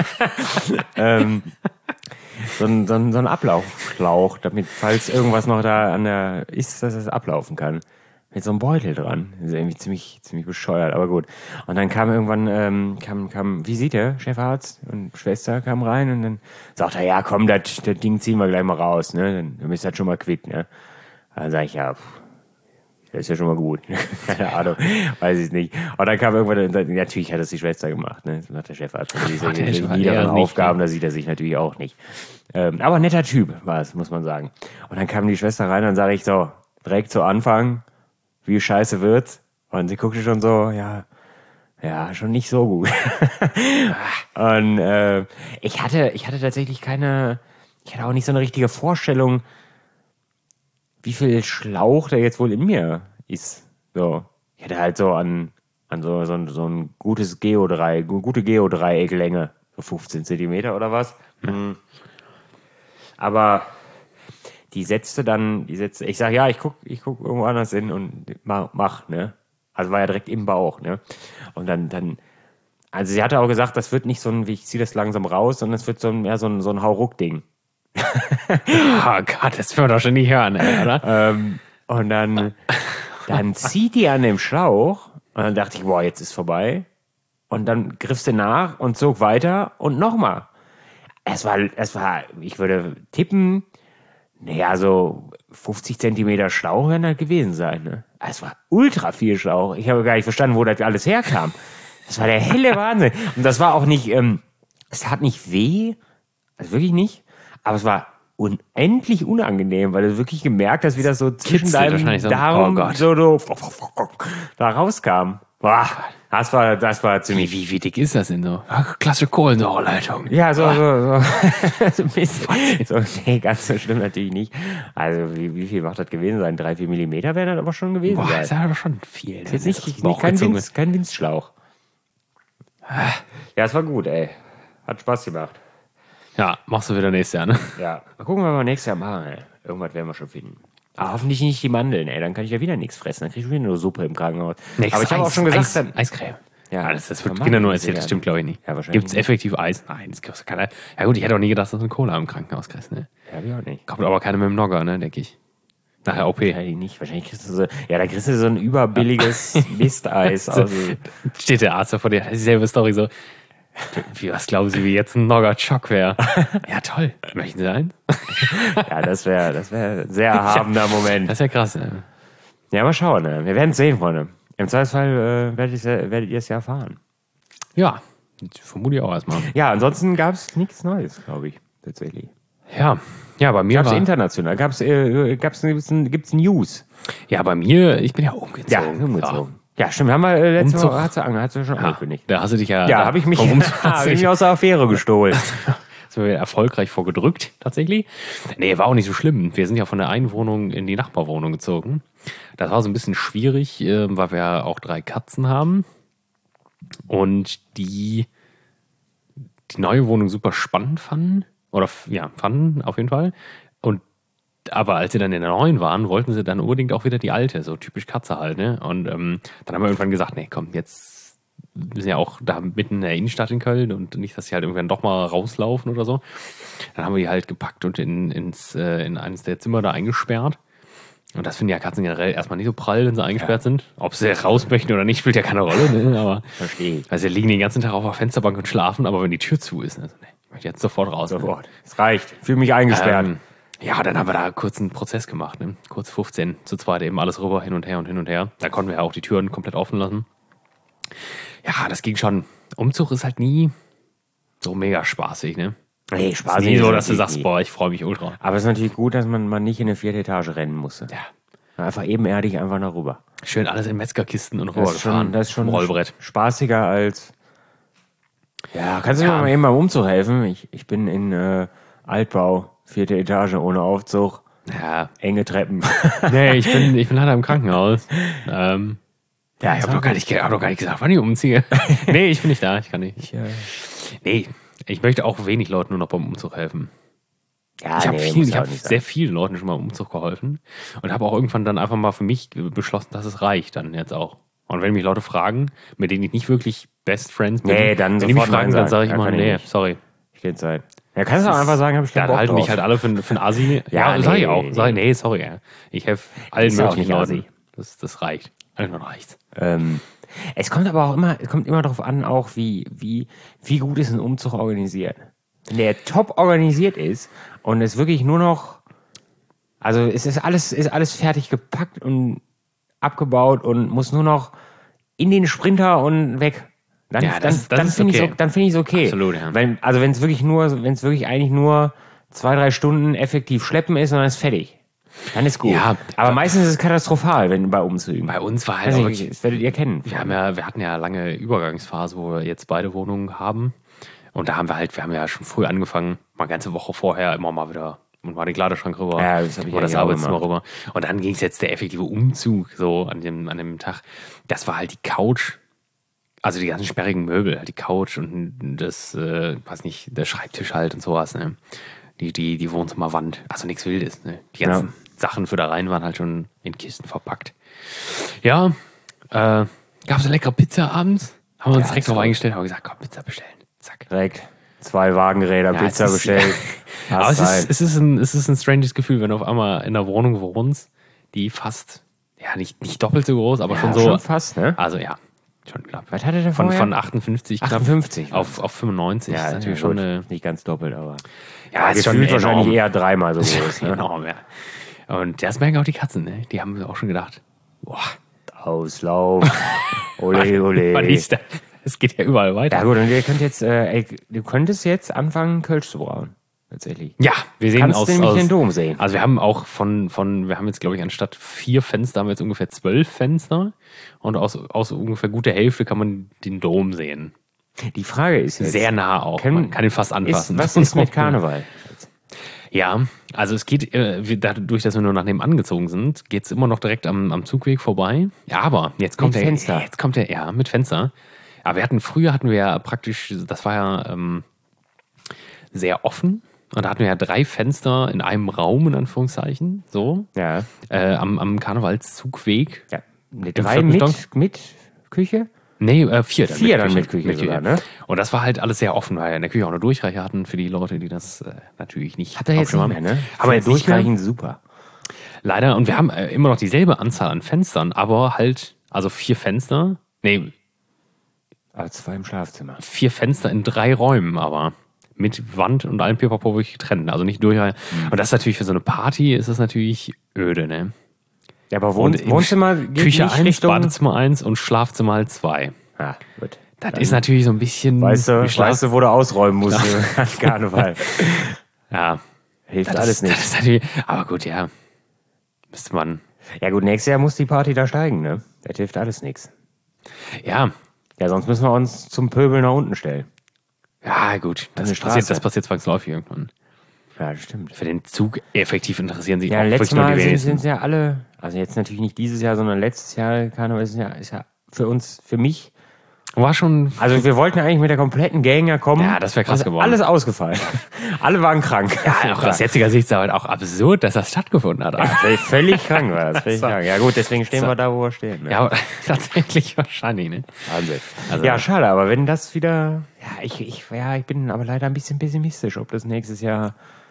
So ein Ablaufschlauch, damit, falls irgendwas noch da an der ist, dass es ablaufen kann. Mit so einem Beutel dran. Das ist irgendwie ziemlich bescheuert, aber gut. Und dann kam irgendwann, kam Visite, Chefarzt und Schwester kam rein und dann sagt er, ja komm, das Ding ziehen wir gleich mal raus, ne? Dann bist du das schon mal quitt, ne? Dann sag ich, ja, das ist ja schon mal gut. Keine Ahnung, weiß ich nicht. Und dann kam irgendwann, natürlich hat das die Schwester gemacht, ne? Das macht der Chefarzt. Diese der Chefarzt, niederen er nicht, Aufgaben, da sieht er sich natürlich auch nicht. Aber netter Typ war es, muss man sagen. Und dann kam die Schwester rein und sage ich so, direkt zu Anfang, wie scheiße wird's? Und sie guckte schon so, ja, schon nicht so gut. Und ich hatte tatsächlich ich hatte auch nicht so eine richtige Vorstellung, wie viel Schlauch der jetzt wohl in mir ist. So, ich hatte halt so an so ein gute Geodreiecklänge, so 15 Zentimeter oder was. Mhm. Aber ich sag, ja, ich guck irgendwo anders hin und mach, ne? Also war ja direkt im Bauch, ne? Und dann Also sie hatte auch gesagt, das wird nicht so ein, wie ich ziehe das langsam raus, sondern es wird mehr so ein Hauruck-Ding. Oh Gott, das können wir doch schon nicht hören, ey, oder? Und dann zieht die an dem Schlauch und dann dachte ich, boah, jetzt ist vorbei. Und dann griff sie nach und zog weiter und nochmal. Es war, ich würde tippen, naja, so 50 Zentimeter Schlauch werden das gewesen sein. Ne? Es war ultra viel Schlauch. Ich habe gar nicht verstanden, wo das alles herkam. Das war der helle Wahnsinn. Und das war auch nicht, es hat nicht weh, also wirklich nicht, aber es war unendlich unangenehm, weil du wirklich gemerkt hast, wie das so zwischen deinem Darm so da rauskam. Boah, das war ziemlich... Wie dick ist das denn so? Klasse Kohlensäureleitung. Ja, so nee, ganz so schlimm natürlich nicht. Also wie viel macht das gewesen sein? 3-4 Millimeter wäre das aber schon gewesen sein. Boah, das ist aber schon viel. Das ist jetzt nicht kein Winzschlauch. Ja, es war gut, ey. Hat Spaß gemacht. Ja, machst du wieder nächstes Jahr, ne? Ja, mal gucken, was wir nächstes Jahr machen, ey. Irgendwas werden wir schon finden. Aber hoffentlich nicht die Mandeln, ey. Dann kann ich ja wieder nichts fressen. Dann krieg ich wieder nur Suppe im Krankenhaus. Aber ich habe auch schon gesagt... Eiscreme. Ja, das wird Kinder nur erzählt, das stimmt, glaube ich, nicht. Ja, wahrscheinlich. Gibt es effektiv Eis? Nein, das gibt's keiner. Ja gut, ich hätte auch nie gedacht, dass du eine Cola im Krankenhaus kriegst, ne? Ja, ich auch nicht. Kommt aber keiner mit dem Nogger, ne, denke ich. Nachher OP. Wahrscheinlich nicht. Wahrscheinlich kriegst du so... Ja, da kriegst du so ein überbilliges Misteis. Steht der Arzt da vor dir, das ist dieselbe Story so... Was glauben Sie, wie jetzt ein Nogger-Chock wäre? Ja, toll. Möchten Sie einen? Ja, das wäre ein sehr erhabener Moment. Das wäre krass, ne? Ja, mal schauen, ne? Wir werden es sehen, Freunde. Im Zweifelsfall werdet ihr es ja erfahren. Ja, vermute ich auch erstmal. Ja, ansonsten gab es nichts Neues, glaube ich, tatsächlich. Ja, bei mir gab's international. Gibt's News? Ja, bei mir, ich bin ja umgezogen. Ja, umgezogen. Ja, stimmt. Haben wir letzte Woche hast du schon angekündigt. Da hast du dich ja... Ja, habe ich mich aus der Affäre gestohlen. Sind wir erfolgreich vorgedrückt, tatsächlich. Nee, war auch nicht so schlimm. Wir sind ja von der einen Wohnung in die Nachbarwohnung gezogen. Das war so ein bisschen schwierig, weil wir ja auch 3 Katzen haben. Und die neue Wohnung super spannend fanden. Oder ja, fanden auf jeden Fall. Aber als sie dann in der neuen waren, wollten sie dann unbedingt auch wieder die alte, so typisch Katze halt, ne? Und dann haben wir irgendwann gesagt, nee, komm, jetzt wir sind ja auch da mitten in der Innenstadt in Köln und nicht, dass sie halt irgendwann doch mal rauslaufen oder so. Dann haben wir die halt gepackt und in eines der Zimmer da eingesperrt. Und das finden ja Katzen generell erstmal nicht so prall, wenn sie eingesperrt sind. Ob sie raus möchten oder nicht, spielt ja keine Rolle, ne? Aber verstehe. Also sie liegen den ganzen Tag auf der Fensterbank und schlafen, aber wenn die Tür zu ist, also, ne, ich möchte jetzt sofort raus. Sofort. Es reicht. Fühl mich eingesperrt. Ja, dann haben wir da kurz einen Prozess gemacht, ne? Kurz 15, zu zweit eben alles rüber, hin und her und hin und her. Da konnten wir ja auch die Türen komplett offen lassen. Ja, das ging schon. Umzug ist halt nie so mega spaßig, ne? Nee, spaßig. Ist nie so, dass du sagst, boah, ich freue mich ultra. Aber es ist natürlich gut, dass man nicht in eine 4. Etage rennen musste. Ja. Einfach ebenerdig einfach noch rüber. Schön alles in Metzgerkisten und rüber gefahren. Das ist schon Rollbrett. Spaßiger als... Ja, kannst du mir mal eben beim Umzug helfen? Ich bin in Altbau, 4. Etage ohne Aufzug. Ja. Enge Treppen. Nee, ich bin leider im Krankenhaus. Ja, ich habe doch gar nicht gesagt, wann ich umziehe. Nee, ich bin nicht da, ich kann nicht. Nee, ich möchte auch wenig Leuten nur noch beim Umzug helfen. Ja, ich habe sehr vielen Leuten schon mal im Umzug geholfen und habe auch irgendwann dann einfach mal für mich beschlossen, dass es reicht dann jetzt auch. Und wenn mich Leute fragen, mit denen ich nicht wirklich Best Friends bin, dann wenn die mich fragen, dann sage ich immer, nee, sorry. Ich gehe Zeit. Ja, kannst du auch einfach sagen, habe ich keinen Bock halten drauf. mich halt alle für einen Assi. Ja, sag ich auch. Nee, sorry. Ich helfe allen möglichen Leuten. Assi. Das reicht. Irgendwann reicht's. Es kommt aber auch immer darauf an, auch wie gut ist ein Umzug organisiert. Wenn der top organisiert ist und es wirklich nur noch, also es ist alles fertig gepackt und abgebaut und muss nur noch in den Sprinter und weg. Dann finde ich es okay. Absolut, ja. Wenn es wirklich eigentlich nur 2-3 Stunden effektiv schleppen ist und dann ist fertig. Dann ist gut. Ja, aber meistens ist es kathastropal, wenn bei Umzügen. Bei uns war halt auch wirklich, das werdet ihr kennen. Wir hatten ja lange Übergangsphase, wo wir jetzt beide Wohnungen haben. Und da haben wir haben ja schon früh angefangen, mal eine ganze Woche vorher immer mal wieder und mal den Kleiderschrank rüber, ja, das habe ich das Arbeitszimmer rüber. Und dann ging es jetzt der effektive Umzug so an dem Tag. Das war halt die Couch, also die ganzen sperrigen Möbel, halt die Couch und das, der Schreibtisch halt und sowas, ne? Die Wohnzimmerwand, also nichts Wildes, ne? Die ganzen Sachen für da rein waren halt schon in Kisten verpackt. Ja, gab es eine leckere Pizza abends? Haben wir uns Ja, direkt ist drauf gut. eingestellt, haben gesagt, komm, Pizza bestellen. Zack. Direkt 2 Wagenräder, Ja, Pizza es ist- bestellt. Aber Hast rein. es ist ein stranges Gefühl, wenn du auf einmal in einer Wohnung wohnst, die fast, ja, nicht doppelt so groß, aber Ja, schon so. schon fast, ne? Also ja, schon knapp. Was hatte der Von vorher? 58 knapp 58 auf 95. Ja, das ist natürlich gut. schon eine. Nicht ganz doppelt, aber. Ja, ist schon gefühlt wahrscheinlich enorm. eher 3-mal so groß. Ne? Enorm, ja. Und das merken auch die Katzen, ne? Die haben auch schon gedacht, boah, Auslauf. Ole, was ole. ist da? Es geht ja überall weiter. Ja gut, und du könntest jetzt anfangen, Kölsch zu brauen. Tatsächlich. Ja, wir sehen Kannst aus, nämlich aus den Dom sehen. Also wir haben auch wir haben jetzt glaube ich anstatt 4 Fenster haben wir jetzt ungefähr 12 Fenster und aus ungefähr guter Hälfte kann man den Dom sehen. Die Frage ist jetzt, Sehr nah auch. Man kann ihn fast anfassen. was ist mit Karneval? Ja, also es geht, dadurch, dass wir nur nach nebenan gezogen sind, geht es immer noch direkt am Zugweg vorbei. Ja, aber jetzt kommt Mit Fenster. Jetzt kommt der, ja, mit Fenster. Aber früher hatten wir ja praktisch, das war ja sehr offen. Und da hatten wir ja 3 Fenster in einem Raum, in Anführungszeichen, so, Ja. am Karnevalszugweg. Ja. Nee, Im 3 Viertelstock? mit Küche? Nee, 4 dann. 4 dann mit Küche sogar, ne? Und das war halt alles sehr offen, weil wir in der Küche auch eine Durchreiche hatten für die Leute, die das natürlich nicht Hat er jetzt nicht aufgenommen mehr, ne? Haben wir jetzt nicht mehr. durchreichend super. Leider. Und wir haben immer noch dieselbe Anzahl an Fenstern, aber halt, also 4 Fenster. Nee, Aber 2 im Schlafzimmer. 4 Fenster in 3 Räumen, aber mit Wand und allem Pipapo wirklich getrennt. Also nicht Durchreiche. Und das ist natürlich für so eine Party ist das natürlich öde, ne? Ja, aber Und im Wohnzimmer geht Küche nicht 1, Richtung... Badezimmer 1 und Schlafzimmer halt 2. Ah, gut. Das ist natürlich so ein bisschen. Weißt du, wie wo du ausräumen musst an Karneval. Ja, Hilft das alles ist, nicht. Das ist natürlich, aber gut, ja. Müsste man. Ja gut, nächstes Jahr muss die Party da steigen, ne? Das hilft alles nichts. Ja, Ja, sonst müssen wir uns zum Pöbel nach unten stellen. ja, gut. Eine Das Straße. passiert zwangsläufig irgendwann. Ja, das stimmt. Für den Zug effektiv interessieren sich Ja, auch letztes wirklich nur Mal die sind wenigsten. ja alle, also jetzt natürlich nicht dieses Jahr, sondern letztes Jahr Karneval ist ja für mich. War schon. Also wir wollten eigentlich mit der kompletten Gang ja kommen. Ja, das wär krass Also geworden. Alles ausgefallen. Alle waren krank. Ja, auch aus jetziger Sicht ist es halt auch absurd, dass das stattgefunden hat. Völlig krank war das. Völlig war- krank. Ja gut, deswegen stehen So. wir da, wo wir stehen. Ne? Ja, aber tatsächlich wahrscheinlich, ne? Wahnsinn. Also- Ja, schade, aber wenn das wieder. Ja, ich bin aber leider ein bisschen pessimistisch, ob das nächstes Jahr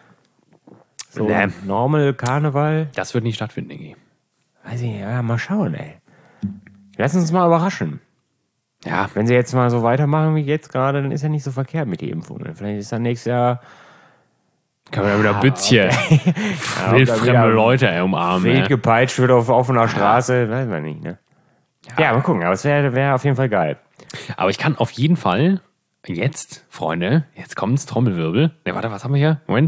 so Nee. normal Karneval. Das wird nicht stattfinden, denke ich. Weiß ich nicht, ja, mal schauen, ey. Lass uns mal überraschen. Ja, Wenn sie jetzt mal so weitermachen wie jetzt gerade, dann ist ja nicht so verkehrt mit den Impfungen. Vielleicht ist dann nächstes Jahr können wir ja wieder Bützchen. Wildfremde wieder Leute umarmen. wild Ne? gepeitscht wird auf offener Straße. Weiß man nicht, ne? Ja, mal gucken, aber es wär auf jeden Fall geil. Aber ich kann auf jeden Fall jetzt, Freunde, jetzt kommt's, Trommelwirbel. Ne, warte, was haben wir hier? Moment.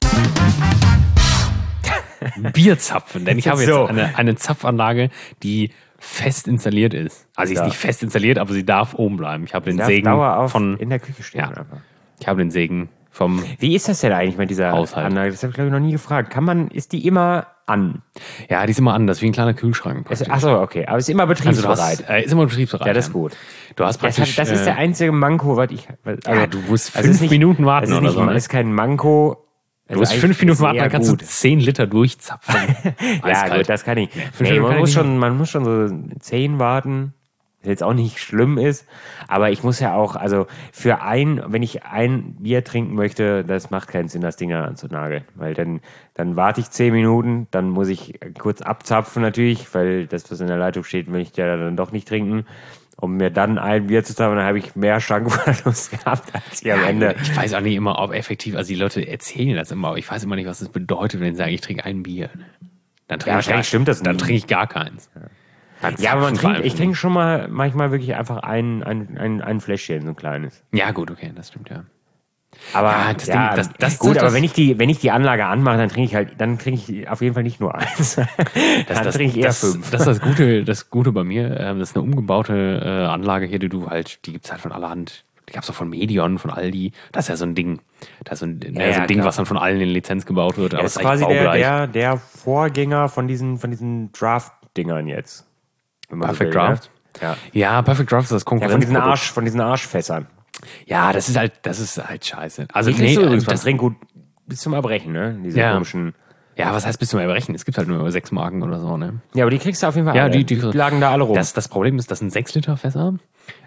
Bier zapfen, denn ich habe jetzt So. eine Zapfanlage, die fest installiert ist. Also sie ist Ja. nicht fest installiert, aber sie darf oben bleiben. Ich habe den Darf Segen dauerhaft von in der Küche stehen. Ja. Einfach. ich habe den Segen vom Wie ist das denn eigentlich mit dieser Haushalt. Anlage? Das habe ich, glaube ich, noch nie gefragt. Ist die immer an? Ja, die ist immer an, das ist wie ein kleiner Kühlschrank. praktisch. Achso, okay. Aber ist immer Also du betriebsbereit. hast, ist immer betriebsbereit. Ja, das ist gut. Du hast Das, praktisch. das ist der einzige Manko, was ich. Also, du musst also es ist 5 Minuten warten es ist oder nicht, so. Ne? Es ist kein Manko. Du musst 5 Minuten warten, dann kannst du 10 Liter durchzapfen. Ja, Eiskalt. gut, das kann ich. Fünf Nee, Minuten kann ich nicht. man muss schon so 10 warten. Was jetzt auch nicht schlimm ist. Aber ich muss ja auch, also wenn ich ein Bier trinken möchte, das macht keinen Sinn, das Ding anzunageln. Weil dann warte ich 10 Minuten, dann muss ich kurz abzapfen natürlich, weil das, was in der Leitung steht, will ich ja dann doch nicht trinken. Um mir dann ein Bier zu trinken, dann habe ich mehr Schankverlust gehabt, als ich am Ende. Ich weiß auch nicht immer, ob effektiv, also die Leute erzählen das immer, aber ich weiß immer nicht, was das bedeutet, wenn sie sagen, ich trinke ein Bier. Dann trinke wahrscheinlich stimmt das Dann nie. trinke ich gar keins. Ja, aber Zapfen vor allem ich trinke schon mal manchmal wirklich einfach ein Fläschchen, so ein kleines. Ja, gut, okay, das stimmt, ja. Aber Ja, das Ding, das gut, das- aber wenn ich die Anlage anmache, dann trinke ich auf jeden Fall nicht nur eins. Dann trinke ich eher 5. Das ist das Gute bei mir. Das ist eine umgebaute Anlage hier, die gibt es halt von allerhand. Die gab es auch von Medion, von Aldi. Das ist ja so ein Ding. Das ist so ein Ding, klar. was dann von allen in Lizenz gebaut wird. Aber Das es ist quasi baugleich. der Vorgänger von diesen Draft-Dingern jetzt. Wenn man so Perfect will, ne? Draft? Ja. Ja, Perfect Draft ist das Ja, von Konkurrenzprodukt. diesen Arschfässern. Ja, das ist halt scheiße. Also Die kriegst du übrigens beim das, Trinkgut bis zum Erbrechen, ne? Diese Ja. komischen. ja, was heißt bis zum Erbrechen? Es gibt halt nur 6 Marken oder so, ne? Ja, aber die kriegst du auf jeden Fall Ja, alle. die lagen da alle rum. Das Problem ist, das sind 6 Liter Fässer.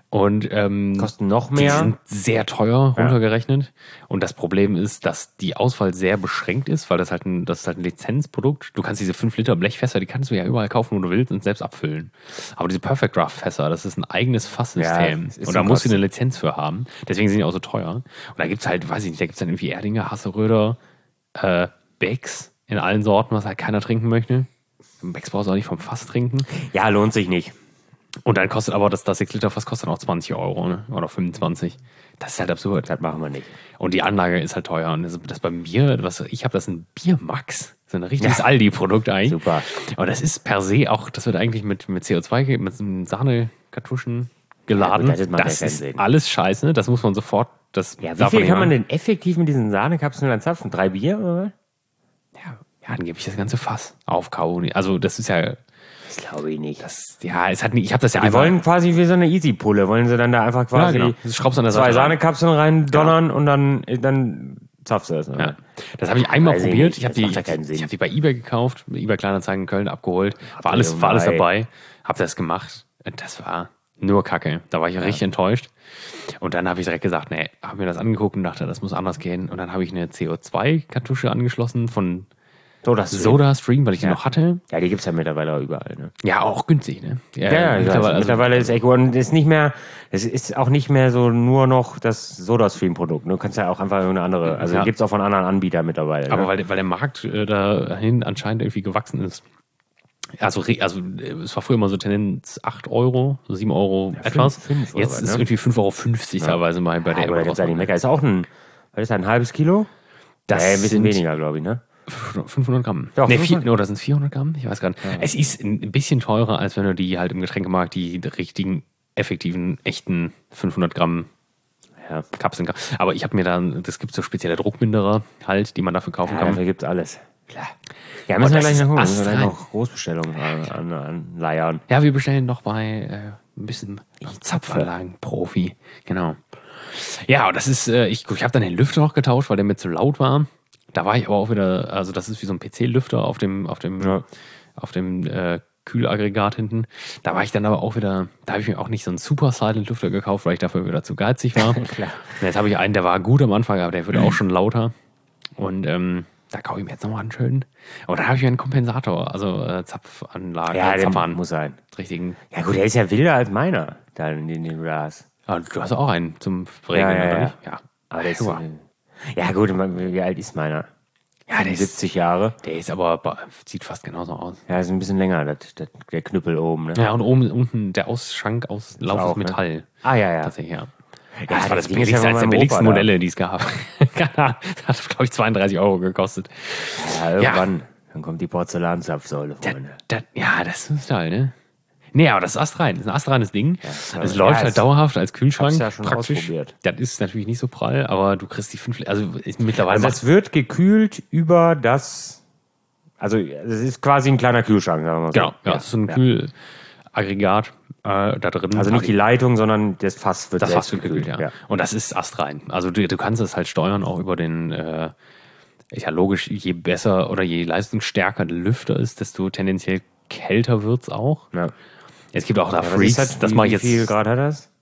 Und Kosten noch die mehr. sind sehr teuer runtergerechnet. Und das Problem ist, dass die Auswahl sehr beschränkt ist, weil das ist halt ein Lizenzprodukt. Du kannst diese 5 Liter Blechfässer, die kannst du ja überall kaufen, wo du willst und selbst abfüllen. Aber diese Perfect Draft Fässer, das ist ein eigenes Fasssystem. Ja, und da musst du eine Lizenz für haben. Deswegen sind die auch so teuer. Und da gibt's halt, weiß ich nicht, da gibt's dann irgendwie Erdinger, Hasseröder, Becks in allen Sorten, was halt keiner trinken möchte. Becks brauchst du auch nicht vom Fass trinken. Ja, lohnt sich nicht. Und dann kostet aber das 6 Liter Fass kostet auch 20 Euro, ne? Oder 25. Das ist halt absurd. Das machen wir nicht. Und die Anlage ist halt teuer. Und das beim Bier, was ich habe, das ist ein Biermax. So ein richtiges Aldi-Produkt eigentlich. Super. Und das ist per se auch, das wird eigentlich mit CO2, mit Sahnekartuschen geladen. Ja, gut, das ist alles scheiße. Das muss man sofort. Ja, wie viel kann man denn effektiv mit diesen Sahnekapseln dann zapfen? 3 Bier oder? Ja, dann gebe ich das ganze Fass auf Kaugummi. Also das ist ja. Das glaube ich nicht. Es hat nicht, ich habe das ja Die wollen quasi wie so eine Easy-Pulle, wollen sie dann da einfach quasi Du schraubst an der 2 Seite Sahnekapseln rein donnern und dann zapfst du das. Ja. Das habe ich einmal Weiß ich probiert. nicht. Ich habe Das macht ja keinen Sinn. hab die bei eBay gekauft, eBay Kleinanzeigen in Köln abgeholt. War alles dabei. Habe das gemacht. Und das war nur Kacke. Da war ich richtig enttäuscht. Und dann habe ich direkt gesagt, nee, habe mir das angeguckt und dachte, das muss anders gehen. Und dann habe ich eine CO2-Kartusche angeschlossen von SodaStream, weil ich die noch hatte. Ja, die gibt es ja mittlerweile auch überall. Ne? Ja, auch günstig, ne? Ja, mittlerweile ist Echo und ist nicht mehr, es ist auch nicht mehr so nur noch das SodaStream-Produkt. Du kannst ja auch einfach irgendeine andere, also gibt es auch von anderen Anbietern mittlerweile. Aber ne? weil der Markt dahin anscheinend irgendwie gewachsen ist. Also es war früher immer so Tendenz 8 Euro, so 7 Euro etwas. 5 Jetzt ist es irgendwie 5,50 Euro teilweise bei der Oder gibt's da nicht Mecker. Ist auch ein halbes Kilo? Das ein bisschen sind weniger, glaube ich, ne? 500 Gramm. Doch, Nee, 500. das sind 400 Gramm? Ich weiß gar nicht. Ja. Es ist ein bisschen teurer, als wenn du die halt im Getränkemarkt die richtigen, effektiven, echten 500 Gramm Kapseln kaufst. Aber ich habe mir dann, das gibt so spezielle Druckminderer halt, die man dafür kaufen kann. Dafür gibt's alles. Klar. Ja, müssen wir gleich noch holen. Müssen wir gleich astrein. noch Großbestellungen anleiern. Ja, wir bestellen noch bei ein bisschen Zapfanlagen-Profi. Genau. Ja, und das ist, ich habe dann den Lüfter noch getauscht, weil der mir zu laut war. Da war ich aber auch wieder, also das ist wie so ein PC-Lüfter auf dem Kühlaggregat hinten. Da war ich dann aber auch wieder, da habe ich mir auch nicht so einen Super Silent Lüfter gekauft, weil ich dafür wieder zu geizig war. Klar. Und jetzt habe ich einen, der war gut am Anfang, aber der wird auch schon lauter. Und da kaufe ich mir jetzt nochmal einen schönen. Aber da habe ich mir einen Kompensator, also Zapfanlage. Ja, der Zapfhahn. muss sein. Richtigen. Ja gut, der ist ja wilder als meiner, den du da hast. Ah, du hast auch einen zum Regeln, Ja. oder nicht? Ja. Aber der ist, ja gut, wie alt ist meiner? Ja, der ist 70 Jahre. Der ist aber, sieht fast genauso aus. Ja, ist ein bisschen länger, der Knüppel oben. Ne? Ja, und unten der Ausschank aus Lauf auch, aus Metall. Ne? Ah, ja. Tatsächlich, ja. Ja, das war das Ding ist billigste, ja eines von der meinem billigsten Opa da. Modelle, die es gab. Keine Ahnung. Das hat, glaube ich, 32 Euro gekostet. Ja, irgendwann. Dann kommt die Porzellanzapfsäule, Freunde. Das ist toll, ne? Nee, aber das ist astrein. Das ist ein astreines Ding. Es läuft halt es- dauerhaft als Kühlschrank. hab's ja schon praktisch. ausprobiert. Das ist natürlich nicht so prall, aber du kriegst die 5. Also ist mittlerweile. Also es wird gekühlt über das, also es ist quasi ein kleiner Kühlschrank, sagen wir mal so. genau, ja, das ist so ein Kühlaggregat da drin. Also nicht die Leitung, sondern das Fass wird Das selbst Fass wird gekühlt, ja. Und das ist astrein. Also du kannst es halt steuern, auch über den, ja logisch, je besser oder je leistungsstärker der Lüfter ist, desto tendenziell kälter wird es auch. Ja. Es gibt auch da Was Freaks, ist das mache ich Wie viel jetzt Grad hat das?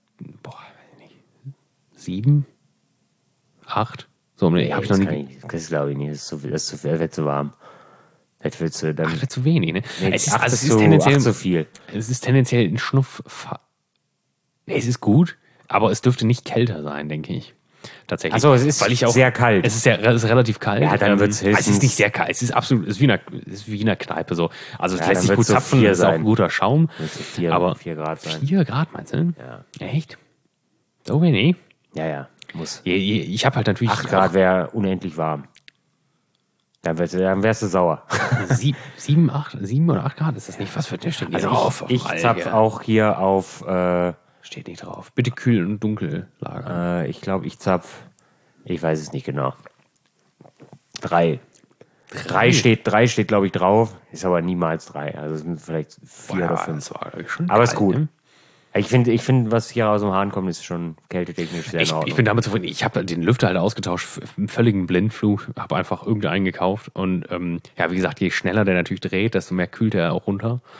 7, 8. So, nee, habe ich noch das nie. Das glaube ich nicht, das wird zu warm. Das willst du dann. Ach, zu wenig, ne? Nee, Es ist, 8 also es ist ist tendenziell, zu viel. es ist tendenziell ein Schnuff. Nee, es ist gut, aber es dürfte nicht kälter sein, denke ich. Tatsächlich. Achso, es ist Weil ich auch, sehr kalt. Es ist relativ kalt. Ja, dann wird's Es ist höchstens- nicht sehr kalt. Es ist absolut, es ist wie in einer Kneipe so. Also es Ja, lässt dann sich gut wird's so zapfen, 4 es ist auch sein. ein guter Schaum. Müsste 4 aber 4 Grad sein. 4 Grad meinst du? Ja. Echt? So wenig? Ja, muss. Ich habe halt natürlich 8 Grad wäre unendlich warm. Dann wärst du sauer. 7 oder 8 Grad ist das nicht? Was für der steht nicht drauf? Ich zapf auch hier auf, Steht nicht drauf. Bitte kühl und dunkel lagern. ich glaube, ich weiß es nicht genau. 3. 3 steht, glaube ich, drauf. Ist aber niemals 3. Also es sind vielleicht 4 oder 5. Das war schon Aber ist kalt, gut. ne? Ich finde, was hier aus dem Hahn kommt, ist schon kältetechnisch sehr in Ich Ordnung. bin damit zufrieden. Ich habe den Lüfter halt ausgetauscht, einen völligen Blindflug, habe einfach irgendeinen gekauft und ja, wie gesagt, je schneller der natürlich dreht, desto mehr kühlt er auch runter.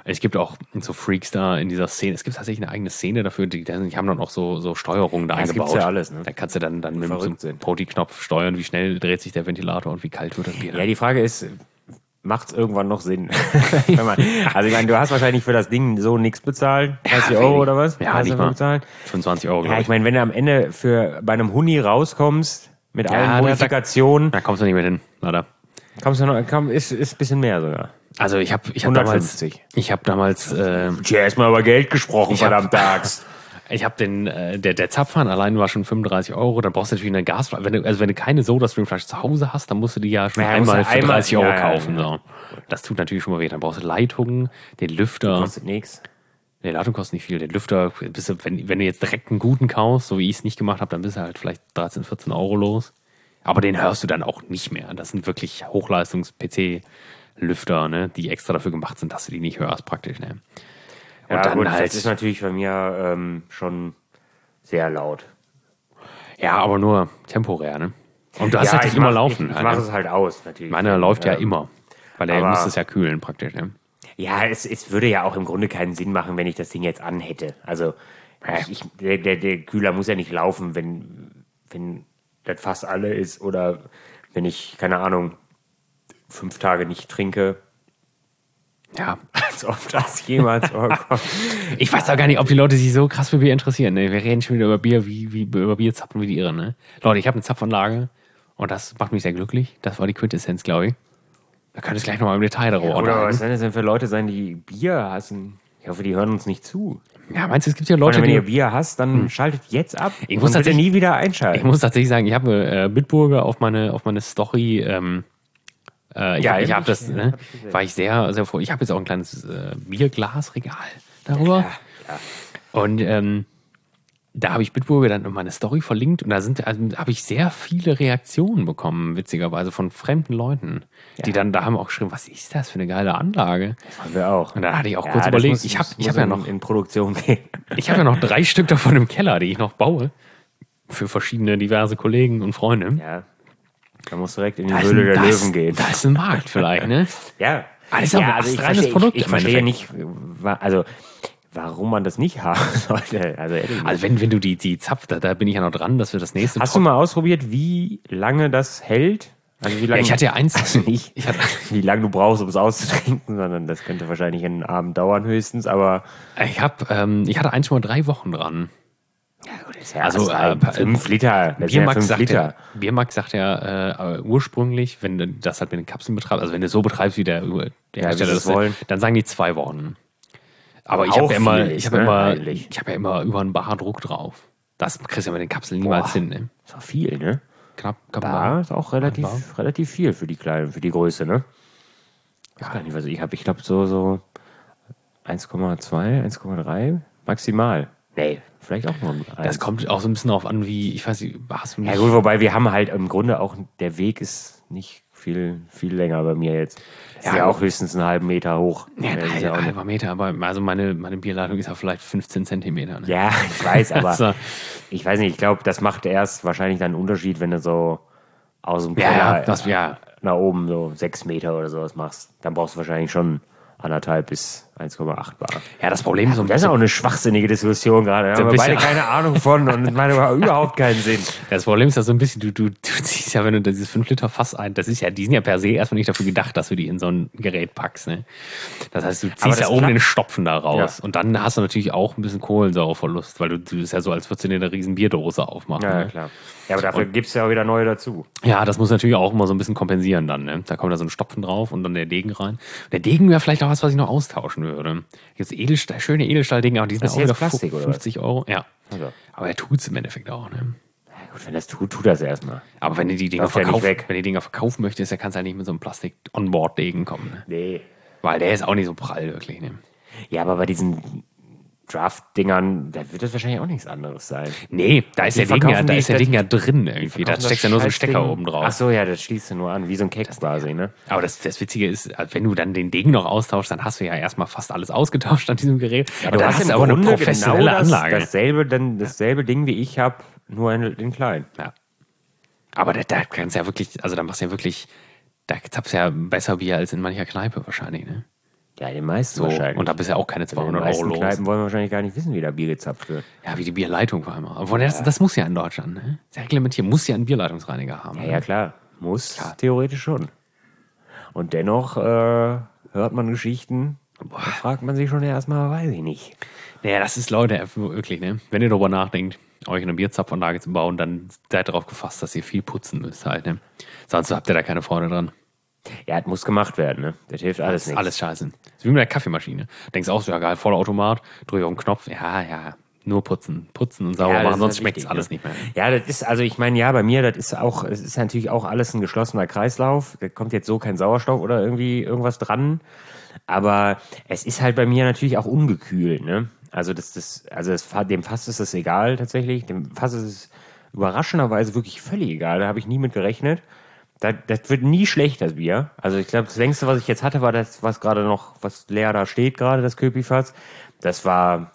Es gibt auch so Freaks da in dieser Szene. Es gibt tatsächlich eine eigene Szene dafür. Die haben dann auch so Steuerungen da das eingebaut. gibt's ja alles, ne? Da kannst du dann mit so verrückt einem sind. Poti-Knopf steuern, wie schnell dreht sich der Ventilator und wie kalt wird das Bier. Ja, die Frage ist, macht's irgendwann noch Sinn? Also ich meine, du hast wahrscheinlich für das Ding so nichts bezahlt. 30 Euro wenig. oder was? Ja, hast nicht du mal. bezahlt? 25 Euro, Ja, glaube ich meine, wenn du am Ende bei einem Huni rauskommst, mit allen Modifikationen, Da kommst du nicht mehr hin, leider. ist ein bisschen mehr sogar. Also ich hab 150. damals Tja, erstmal über Geld gesprochen, Ich hab- verdammt Axt. ich habe der Zapfhahn allein war schon 35 Euro. Dann brauchst du natürlich eine Gasflasche. Wenn du keine Soda-Stream-Flasche zu Hause hast, dann musst du die ja schon Ja, einmal musst du für 30 Euro ja, kaufen. ja. So. Das tut natürlich schon mal weh. Dann brauchst du Leitungen, den Lüfter. Kostet nichts. Die Leitung kostet nicht viel. Den Lüfter, wenn du jetzt direkt einen guten kaufst, so wie ich es nicht gemacht habe, dann bist du halt vielleicht 13, 14 Euro los. Aber den hörst du dann auch nicht mehr. Das sind wirklich Hochleistungs-PC-Lüfter, ne, die extra dafür gemacht sind, dass du die nicht hörst, praktisch. Ne? Und Ja, dann gut, halt. das ist natürlich bei mir schon sehr laut. Ja, aber nur temporär, ne? Und du hast halt ich nicht immer mach- laufen. Ich halt, mache ne? es halt aus, natürlich. Meiner läuft ja immer. Weil der aber- muss es ja kühlen, praktisch. Ne? Ja, es würde ja auch im Grunde keinen Sinn machen, wenn ich das Ding jetzt anhätte. Also der Kühler muss ja nicht laufen, wenn das fast alle ist oder wenn ich, keine Ahnung, 5 Tage nicht trinke. Ja. Als ob das jemals vorkommt. Ich weiß auch gar nicht, ob die Leute sich so krass für Bier interessieren. Ne? Wir reden schon wieder über Bier, über Bierzapfen wie die Irren. Ne? Leute, ich habe eine Zapfanlage und das macht mich sehr glücklich. Das war die Quintessenz, glaube ich. Da könnt ihr gleich nochmal im Detail darüber Oder was unterhalten. sollen das denn für Leute sein, die Bier hassen? Ich hoffe, die hören uns nicht zu. Ja, meinst du, es gibt ja Und Leute, wenn ihr die... Bier hasst, dann schaltet jetzt ab. Ich muss und bitte tatsächlich- nie wieder Ich einschalten. muss tatsächlich sagen, ich habe Bitburger auf meine Story... ich habe das, ne, war ich sehr, sehr froh. Ich habe jetzt auch ein kleines Bierglasregal darüber. Und da habe ich Bitburger dann in meine Story verlinkt und da habe ich sehr viele Reaktionen bekommen, witzigerweise von fremden Leuten, die dann da haben auch geschrieben, was ist das für eine geile Anlage? Haben wir auch. Und dann hatte ich auch Ja, kurz das überlegt, muss- ich muss habe ja noch in Produktion gehen. ich habe ja noch 3 Stück davon im Keller, die ich noch baue für verschiedene diverse Kollegen und Freunde. Ja. Da musst du direkt in die Da ist Höhle ein- der da ist- Löwen gehen. Da ist ein Markt vielleicht, ne? Ja. das ist auch ein also astreines Produkt Ich im verstehe nicht, warum man das nicht haben sollte. Also, ehrlich. Also wenn du die Zapf, da bin ich ja noch dran, dass wir das nächste... Hast du mal ausprobiert, wie lange das hält? Also wie lange, ich hatte ja eins... also nicht, ich hatte- wie lange du brauchst, um es auszutrinken, sondern das könnte wahrscheinlich einen Abend dauern höchstens, aber Ich hatte eins schon mal 3 Wochen dran. Also, 5 Liter, das sind ja 5 Liter. Biermarkt sagt ja ursprünglich, wenn du das halt mit den Kapseln betreibst, also wenn du es so betreibst, wie der wie Hersteller sie das es wollen. dann sagen die 2 Wochen. Aber ich Auch habe ja immer, viel ich ist, habe ne, immer, eigentlich. ich habe ja immer über einen Bar Druck drauf. Das kriegst du ja mit den Kapseln niemals Boah. hin. Ne? Das war viel, ne? Knapp Bar ist auch relativ, Bar. relativ viel für die Kleinen, für die Größe, ne? Ich weiß gar nicht, was ich habe. Ich glaube so 1,2, 1,3 maximal. Nee, vielleicht auch nur ein 1. Das kommt auch so ein bisschen darauf an, wie, ich weiß nicht, hast du mich... Ja gut, wobei wir haben halt im Grunde auch, der Weg ist nicht viel länger bei mir jetzt. Ist Ja, ja gut. auch höchstens einen halben Meter hoch. Ja, Das ist ein ja, auch nicht- halber Meter, aber also meine Bierladung ist ja vielleicht 15 Zentimeter. Ne? ja, ich weiß, aber So. ich weiß nicht, ich glaube, das macht erst wahrscheinlich dann einen Unterschied, wenn du so aus dem Ja, Keller nach oben so 6 Meter oder sowas machst. Dann brauchst du wahrscheinlich schon 1,5 bis 1,8 Bar. Ja, das Problem ist so ein Das ist auch eine schwachsinnige Diskussion gerade. Da haben wir bisschen- beide keine Ahnung von und meine überhaupt keinen Sinn. Das Problem ist ja so ein bisschen, du ziehst ja, wenn du dieses 5 Liter Fass ein, die sind ja per se erstmal nicht dafür gedacht, dass du die in so ein Gerät packst. Ne? Das heißt, du Aber ziehst ja das oben klappt. den Stopfen da raus. Ja. Und dann hast du natürlich auch ein bisschen Kohlensäureverlust, weil du ist ja so, als würdest du dir eine riesen Bierdose aufmachen. Ja, ne? klar. Ja, aber dafür gibt es ja auch wieder neue dazu. Ja, das muss natürlich auch immer so ein bisschen kompensieren dann. Ne? Da kommt da so ein Stopfen drauf und dann der Degen rein. Der Degen wäre vielleicht auch was ich noch austauschen würde. Gibt schöne Edelstahldegen, aber die sind Das ist auch wieder jetzt Plastik, oder was? 50 Euro. Ja. Also. Aber er tut es im Endeffekt auch. Ne? Ja, gut, wenn das tut das erstmal. Aber wenn du die Dinger Läuft ja nicht weg. verkaufen möchtest, dann kannst du halt nicht mit so einem Plastik-Onboard-Degen kommen. Ne? Nee. Weil der ist auch nicht so prall, wirklich. Ne? Ja, aber bei diesen Draft-Dingern, da wird das wahrscheinlich auch nichts anderes sein. Nee, da ist Die der Degen ja, verkaufen da die- ist der das- Ding ja drin irgendwie. Da steckst ja nur so ein Stecker oben drauf. Ach so, ja, das schließt du nur an, wie so ein Keks quasi, ne? Aber das Witzige ist, wenn du dann den Degen noch austauschst, dann hast du ja erstmal fast alles ausgetauscht an diesem Gerät. Ja, und dann hast du aber eine professionelle Anlage. dasselbe Ding, wie ich habe, nur in klein. Ja. Aber da kannst du ja wirklich, also da machst du ja wirklich, da zapfst du ja besser Bier als in mancher Kneipe wahrscheinlich, ne? Ja, den meisten So, wahrscheinlich. und da bist ja auch keine in den 200 meisten Euro los. Kneipen wollen wahrscheinlich gar nicht wissen, wie da Bier gezapft wird. Ja, wie die Bierleitung vor allem. Aber das muss ja in Deutschland, ne? Sehr reglementiert, muss ja einen Bierleitungsreiniger haben. Ja, ne? ja, klar. Muss theoretisch schon. Und dennoch hört man Geschichten, da fragt man sich schon erstmal, weiß ich nicht. Naja, das ist, Leute, wirklich, ne? Wenn ihr darüber nachdenkt, euch eine Bierzapfanlage zu bauen, dann seid darauf gefasst, dass ihr viel putzen müsst halt, ne? Sonst habt ihr da keine Freude dran. Ja, das muss gemacht werden, ne? Das hilft alles nicht. Alles scheiße. Das ist wie mit der Kaffeemaschine. Denkst auch so, ja geil, Vollautomat, drücke auf den Knopf, ja, nur putzen und sauber Ja, das machen, ist sonst halt schmeckt es wichtig, alles ne? nicht mehr. Ja, das ist, also ich meine, ja, bei mir, es ist natürlich auch alles ein geschlossener Kreislauf. Da kommt jetzt so kein Sauerstoff oder irgendwie irgendwas dran. Aber es ist halt bei mir natürlich auch ungekühlt, ne? Also dem Fass ist es egal tatsächlich. Dem Fass ist es überraschenderweise wirklich völlig egal. Da habe ich nie mit gerechnet. Das wird nie schlecht, das Bier. Also ich glaube, das längste, was ich jetzt hatte, war das, was leer da steht gerade, das Köpi-Fass. Das war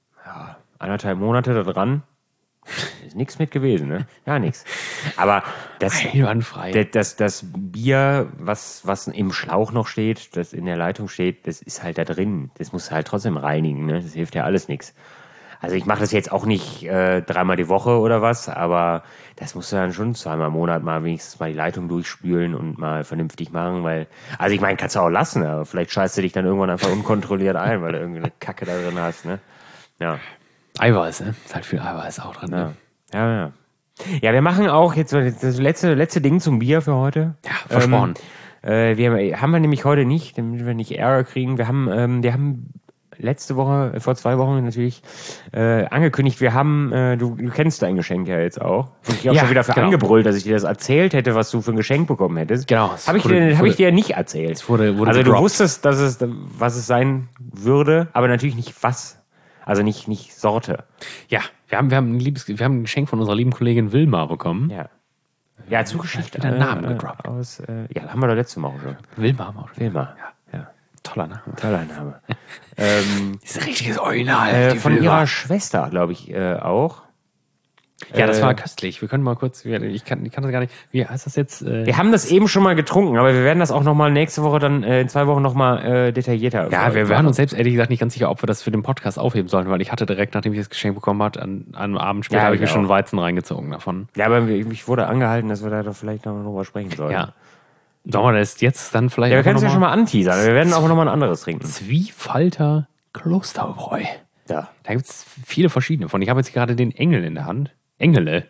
1,5 Monate da dran. Ist nichts mit gewesen, ne? Gar nichts. Aber Einwandfrei. das Bier, was im Schlauch noch steht, das in der Leitung steht, das ist halt da drin. Das muss halt trotzdem reinigen, ne? Das hilft ja alles nichts. Also ich mache das jetzt auch nicht 3-mal die Woche oder was, aber das musst du dann schon 2-mal im Monat mal wenigstens mal die Leitung durchspülen und mal vernünftig machen, weil, also ich meine, kannst du auch lassen, aber vielleicht scheißt du dich dann irgendwann einfach unkontrolliert ein, weil du irgendeine Kacke da drin hast, ne? Ja. Eiweiß, ne? Ist halt viel Eiweiß auch drin, ne? Ja. Ja, wir machen auch jetzt das letzte Ding zum Bier für heute. Ja, versprochen. Wir haben nämlich heute nicht, damit wir nicht Ärger kriegen. Wir haben letzte Woche, vor 2 Wochen natürlich angekündigt, du kennst dein Geschenk ja jetzt auch. Und ich auch schon wieder angebrüllt, dass ich dir das erzählt hätte, was du für ein Geschenk bekommen hättest. Genau. Hab ich dir nicht erzählt. Wurde also gedroppt. du wusstest, was es sein würde, aber natürlich nicht was. Also nicht Sorte. Ja, wir haben ein Geschenk von unserer lieben Kollegin Wilma bekommen. Ja, zugeschickt. Wieder einen Namen gedroppt. Haben wir doch letzte Mal schon. Wilma haben wir auch schon. Wilma. Ja. Toller Name. Toller Name. Das ist ein richtiges Original. Von ihrer Schwester, glaube ich, auch. Ja, das war köstlich. Wir können mal kurz, ich kann das gar nicht, wie heißt das jetzt? Wir haben das eben schon mal getrunken, aber wir werden das auch nochmal nächste Woche dann in 2 Wochen nochmal detaillierter. Ja, wir waren uns selbst ehrlich gesagt nicht ganz sicher, ob wir das für den Podcast aufheben sollten, weil ich hatte direkt, nachdem ich das Geschenk bekommen hatte, an einem Abend später habe ich mir schon Weizen reingezogen davon. Ja, aber ich wurde angehalten, dass wir da doch vielleicht noch drüber sprechen sollen. Ja. Sollen wir das jetzt dann vielleicht? Ja, wir können es ja schon mal anteasern. Wir werden auch nochmal ein anderes trinken. Zwiefalter Klosterbräu. Ja. Da gibt es viele verschiedene von. Ich habe jetzt gerade den Engel in der Hand. Engele.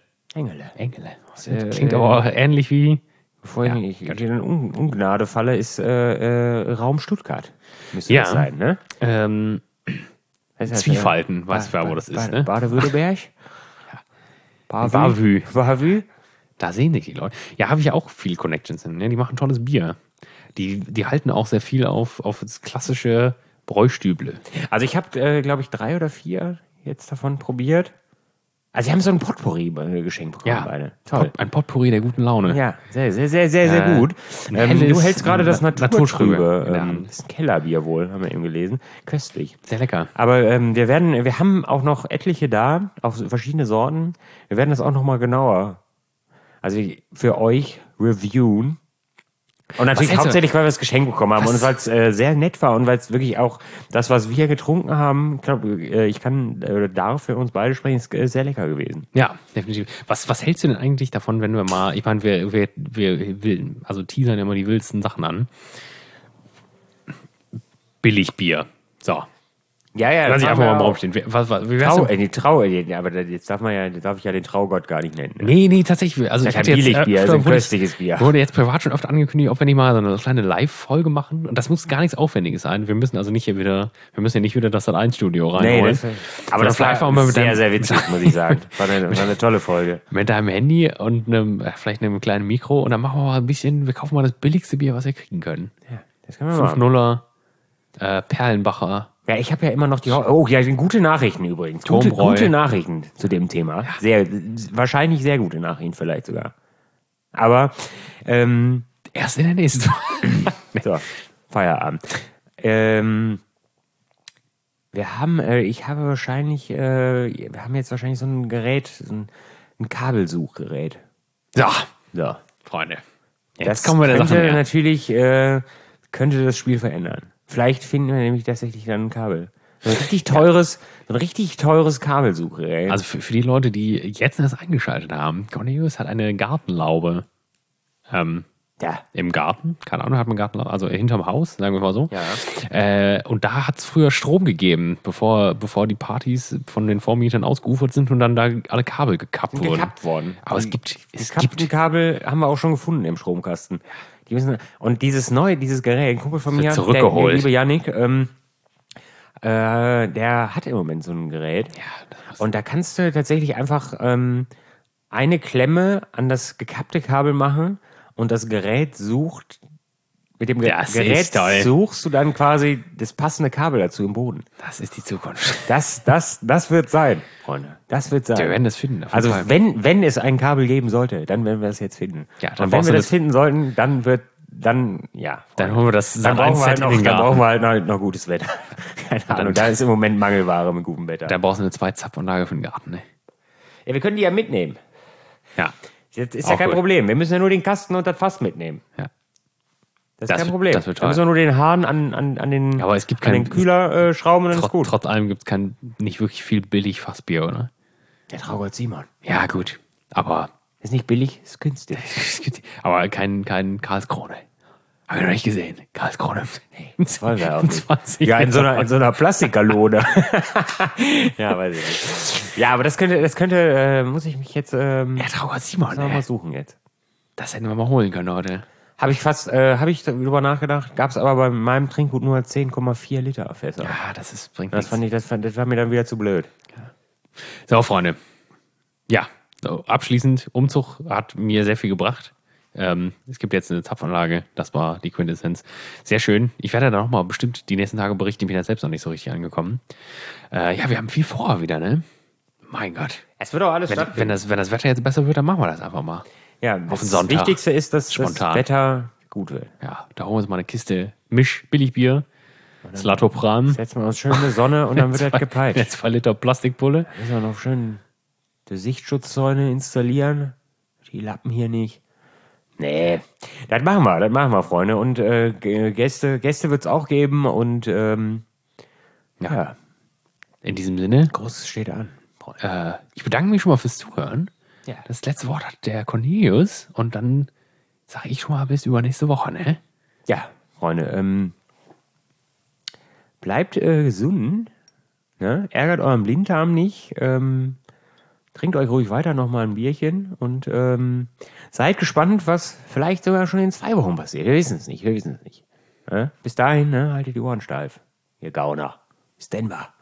Das klingt aber auch ähnlich wie... Bevor ich in Ungnade falle, ist Raum Stuttgart. Müsste das sein, ne? Zwiefalten, weißt du, wo das ist, ne? Baden-Württemberg? Bavü. Da sehen sich die Leute. Ja, habe ich auch viele Connections hin. Ne? Die machen tolles Bier. Die halten auch sehr viel auf das klassische Bräustüble. Also ich habe, glaube ich, 3 oder 4 jetzt davon probiert. Also sie haben so ein Potpourri geschenkt bekommen, beide. Toll. Ein Potpourri der guten Laune. Ja, sehr gut. Du hältst gerade das Naturtrübe. Das ist ein Kellerbier wohl, haben wir eben gelesen. Köstlich. Sehr lecker. Aber wir haben auch noch etliche da, auch verschiedene Sorten. Wir werden das auch noch mal genauer, also für euch reviewen. Und natürlich hauptsächlich, weil wir das Geschenk bekommen haben und weil es sehr nett war und weil es wirklich auch das, was wir getrunken haben, ich darf für uns beide sprechen, ist sehr lecker gewesen. Ja, definitiv. Was hältst du denn eigentlich davon, wenn wir mal, ich meine, wir also teasern immer die wildesten Sachen an. Billigbier. So. Ja, lass ich einfach mal im Raum stehen. Aber jetzt darf ich ja den Traugott gar nicht nennen. Ne? Nee, tatsächlich. Also das ist ja kein Billigbier, also ein köstliches Bier. Wurde jetzt privat schon oft angekündigt, ob wir nicht mal so eine kleine Live-Folge machen. Und das muss gar nichts Aufwendiges sein. Wir müssen also nicht hier wieder, das Sat.1-Studio reinholen. Nee, aber das war auch mal sehr witzig, muss ich sagen. War eine tolle Folge. Mit deinem Handy und vielleicht einem kleinen Mikro und dann machen wir mal ein bisschen, wir kaufen mal das billigste Bier, was wir kriegen können. Ja, das können wir machen. 5-0er, Perlenbacher. Ja, ich habe ja immer noch gute Nachrichten übrigens. Gute Nachrichten zu dem Thema. Wahrscheinlich sehr gute Nachrichten vielleicht sogar. Aber erst in der nächsten. So, Feierabend. Wir haben jetzt wahrscheinlich so ein Gerät, ein Kabelsuchgerät. So, Freunde. Jetzt kommen wir der Sache näher. Natürlich könnte das Spiel verändern. Vielleicht finden wir nämlich tatsächlich dann ein Kabel. So ein richtig teures Kabelsuchgerät. Also für die Leute, die jetzt erst eingeschaltet haben, Cornelius hat eine Gartenlaube im Garten. Keine Ahnung, hat man Gartenlaube, also hinterm Haus, sagen wir mal so. Ja. Und da hat es früher Strom gegeben, bevor die Partys von den Vormietern ausgeufert sind und dann da alle Kabel gekappt wurden. Aber es gibt Kabel haben wir auch schon gefunden im Stromkasten. Und dieses Gerät, ein Kumpel von mir, zurückgeholt. der liebe Yannick, der hat im Moment so ein Gerät. Ja, und da kannst du tatsächlich einfach eine Klemme an das gekappte Kabel machen und das Gerät sucht, mit dem Gerät suchst du dann quasi das passende Kabel dazu im Boden. Das ist die Zukunft. Das wird sein, Freunde. Das wird sein. Wir werden das finden. Also wenn es ein Kabel geben sollte, dann werden wir es jetzt finden. Ja, und wenn wir das finden sollten, dann holen wir das dann brauchen wir halt noch gutes Wetter. Keine Ahnung, da ist im Moment Mangelware mit gutem Wetter. Da brauchst du eine 2-Zapfanlage für den Garten, ne? Ja, wir können die ja mitnehmen. Ja. Das ist ja kein Problem. Wir müssen ja nur den Kasten und das Fass mitnehmen. Ja. Das ist kein Problem. Das wird toll. Wir müssen nur den Hahn an den, aber es gibt an den Kühler schrauben und dann ist gut. Trotz allem gibt es nicht wirklich viel billig Fassbier, oder? Der Traugott Simon. Ja, gut. Aber. Ist nicht billig, ist günstig. Aber kein Karlskrone. Hab ich noch nicht gesehen. Karlskrone. Nee, das war ja auch nicht. Ja, in so einer Plastikgalone. Ja, weiß ich nicht. Ja, aber das könnte, muss ich mich jetzt Ja, Traugott Simon, mal suchen jetzt. Das hätten wir mal holen können heute. Habe ich darüber nachgedacht, gab es aber bei meinem Trinkgut nur 10,4 Liter Fässer. Ja, das bringt das war mir dann wieder zu blöd. Ja. So, Freunde. Ja, so, abschließend, Umzug hat mir sehr viel gebracht. Es gibt jetzt eine Zapfanlage, das war die Quintessenz. Sehr schön. Ich werde da nochmal bestimmt die nächsten Tage berichten, ich bin ja selbst noch nicht so richtig angekommen. Ja, wir haben viel vor wieder, ne? Mein Gott. Es wird auch alles stattfinden. Wenn das Wetter jetzt besser wird, dann machen wir das einfach mal. Ja, das Wichtigste ist, dass spontan. Das Wetter gut wird. Ja, da holen wir uns mal eine Kiste Billigbier, Zlatopram. Setzen wir uns schön in die Sonne und dann wird das gepeitscht. 2 Liter Plastikpulle. Da müssen wir noch schön die Sichtsschutzzäune installieren. Die Lappen hier nicht. Nee, das machen wir, Freunde. Und Gäste wird es auch geben und ja. In diesem Sinne. Großes steht an. Ich bedanke mich schon mal fürs Zuhören. Ja. Das letzte Wort hat der Cornelius und dann sage ich schon mal bis übernächste Woche, ne? Ja, Freunde, bleibt gesund, ne? Ärgert euren Blinddarm nicht, trinkt euch ruhig weiter nochmal ein Bierchen und seid gespannt, was vielleicht sogar schon in 2 Wochen passiert. Wir wissen es nicht. Ne? Bis dahin, ne? Haltet die Ohren steif, ihr Gauner. Bis denn war.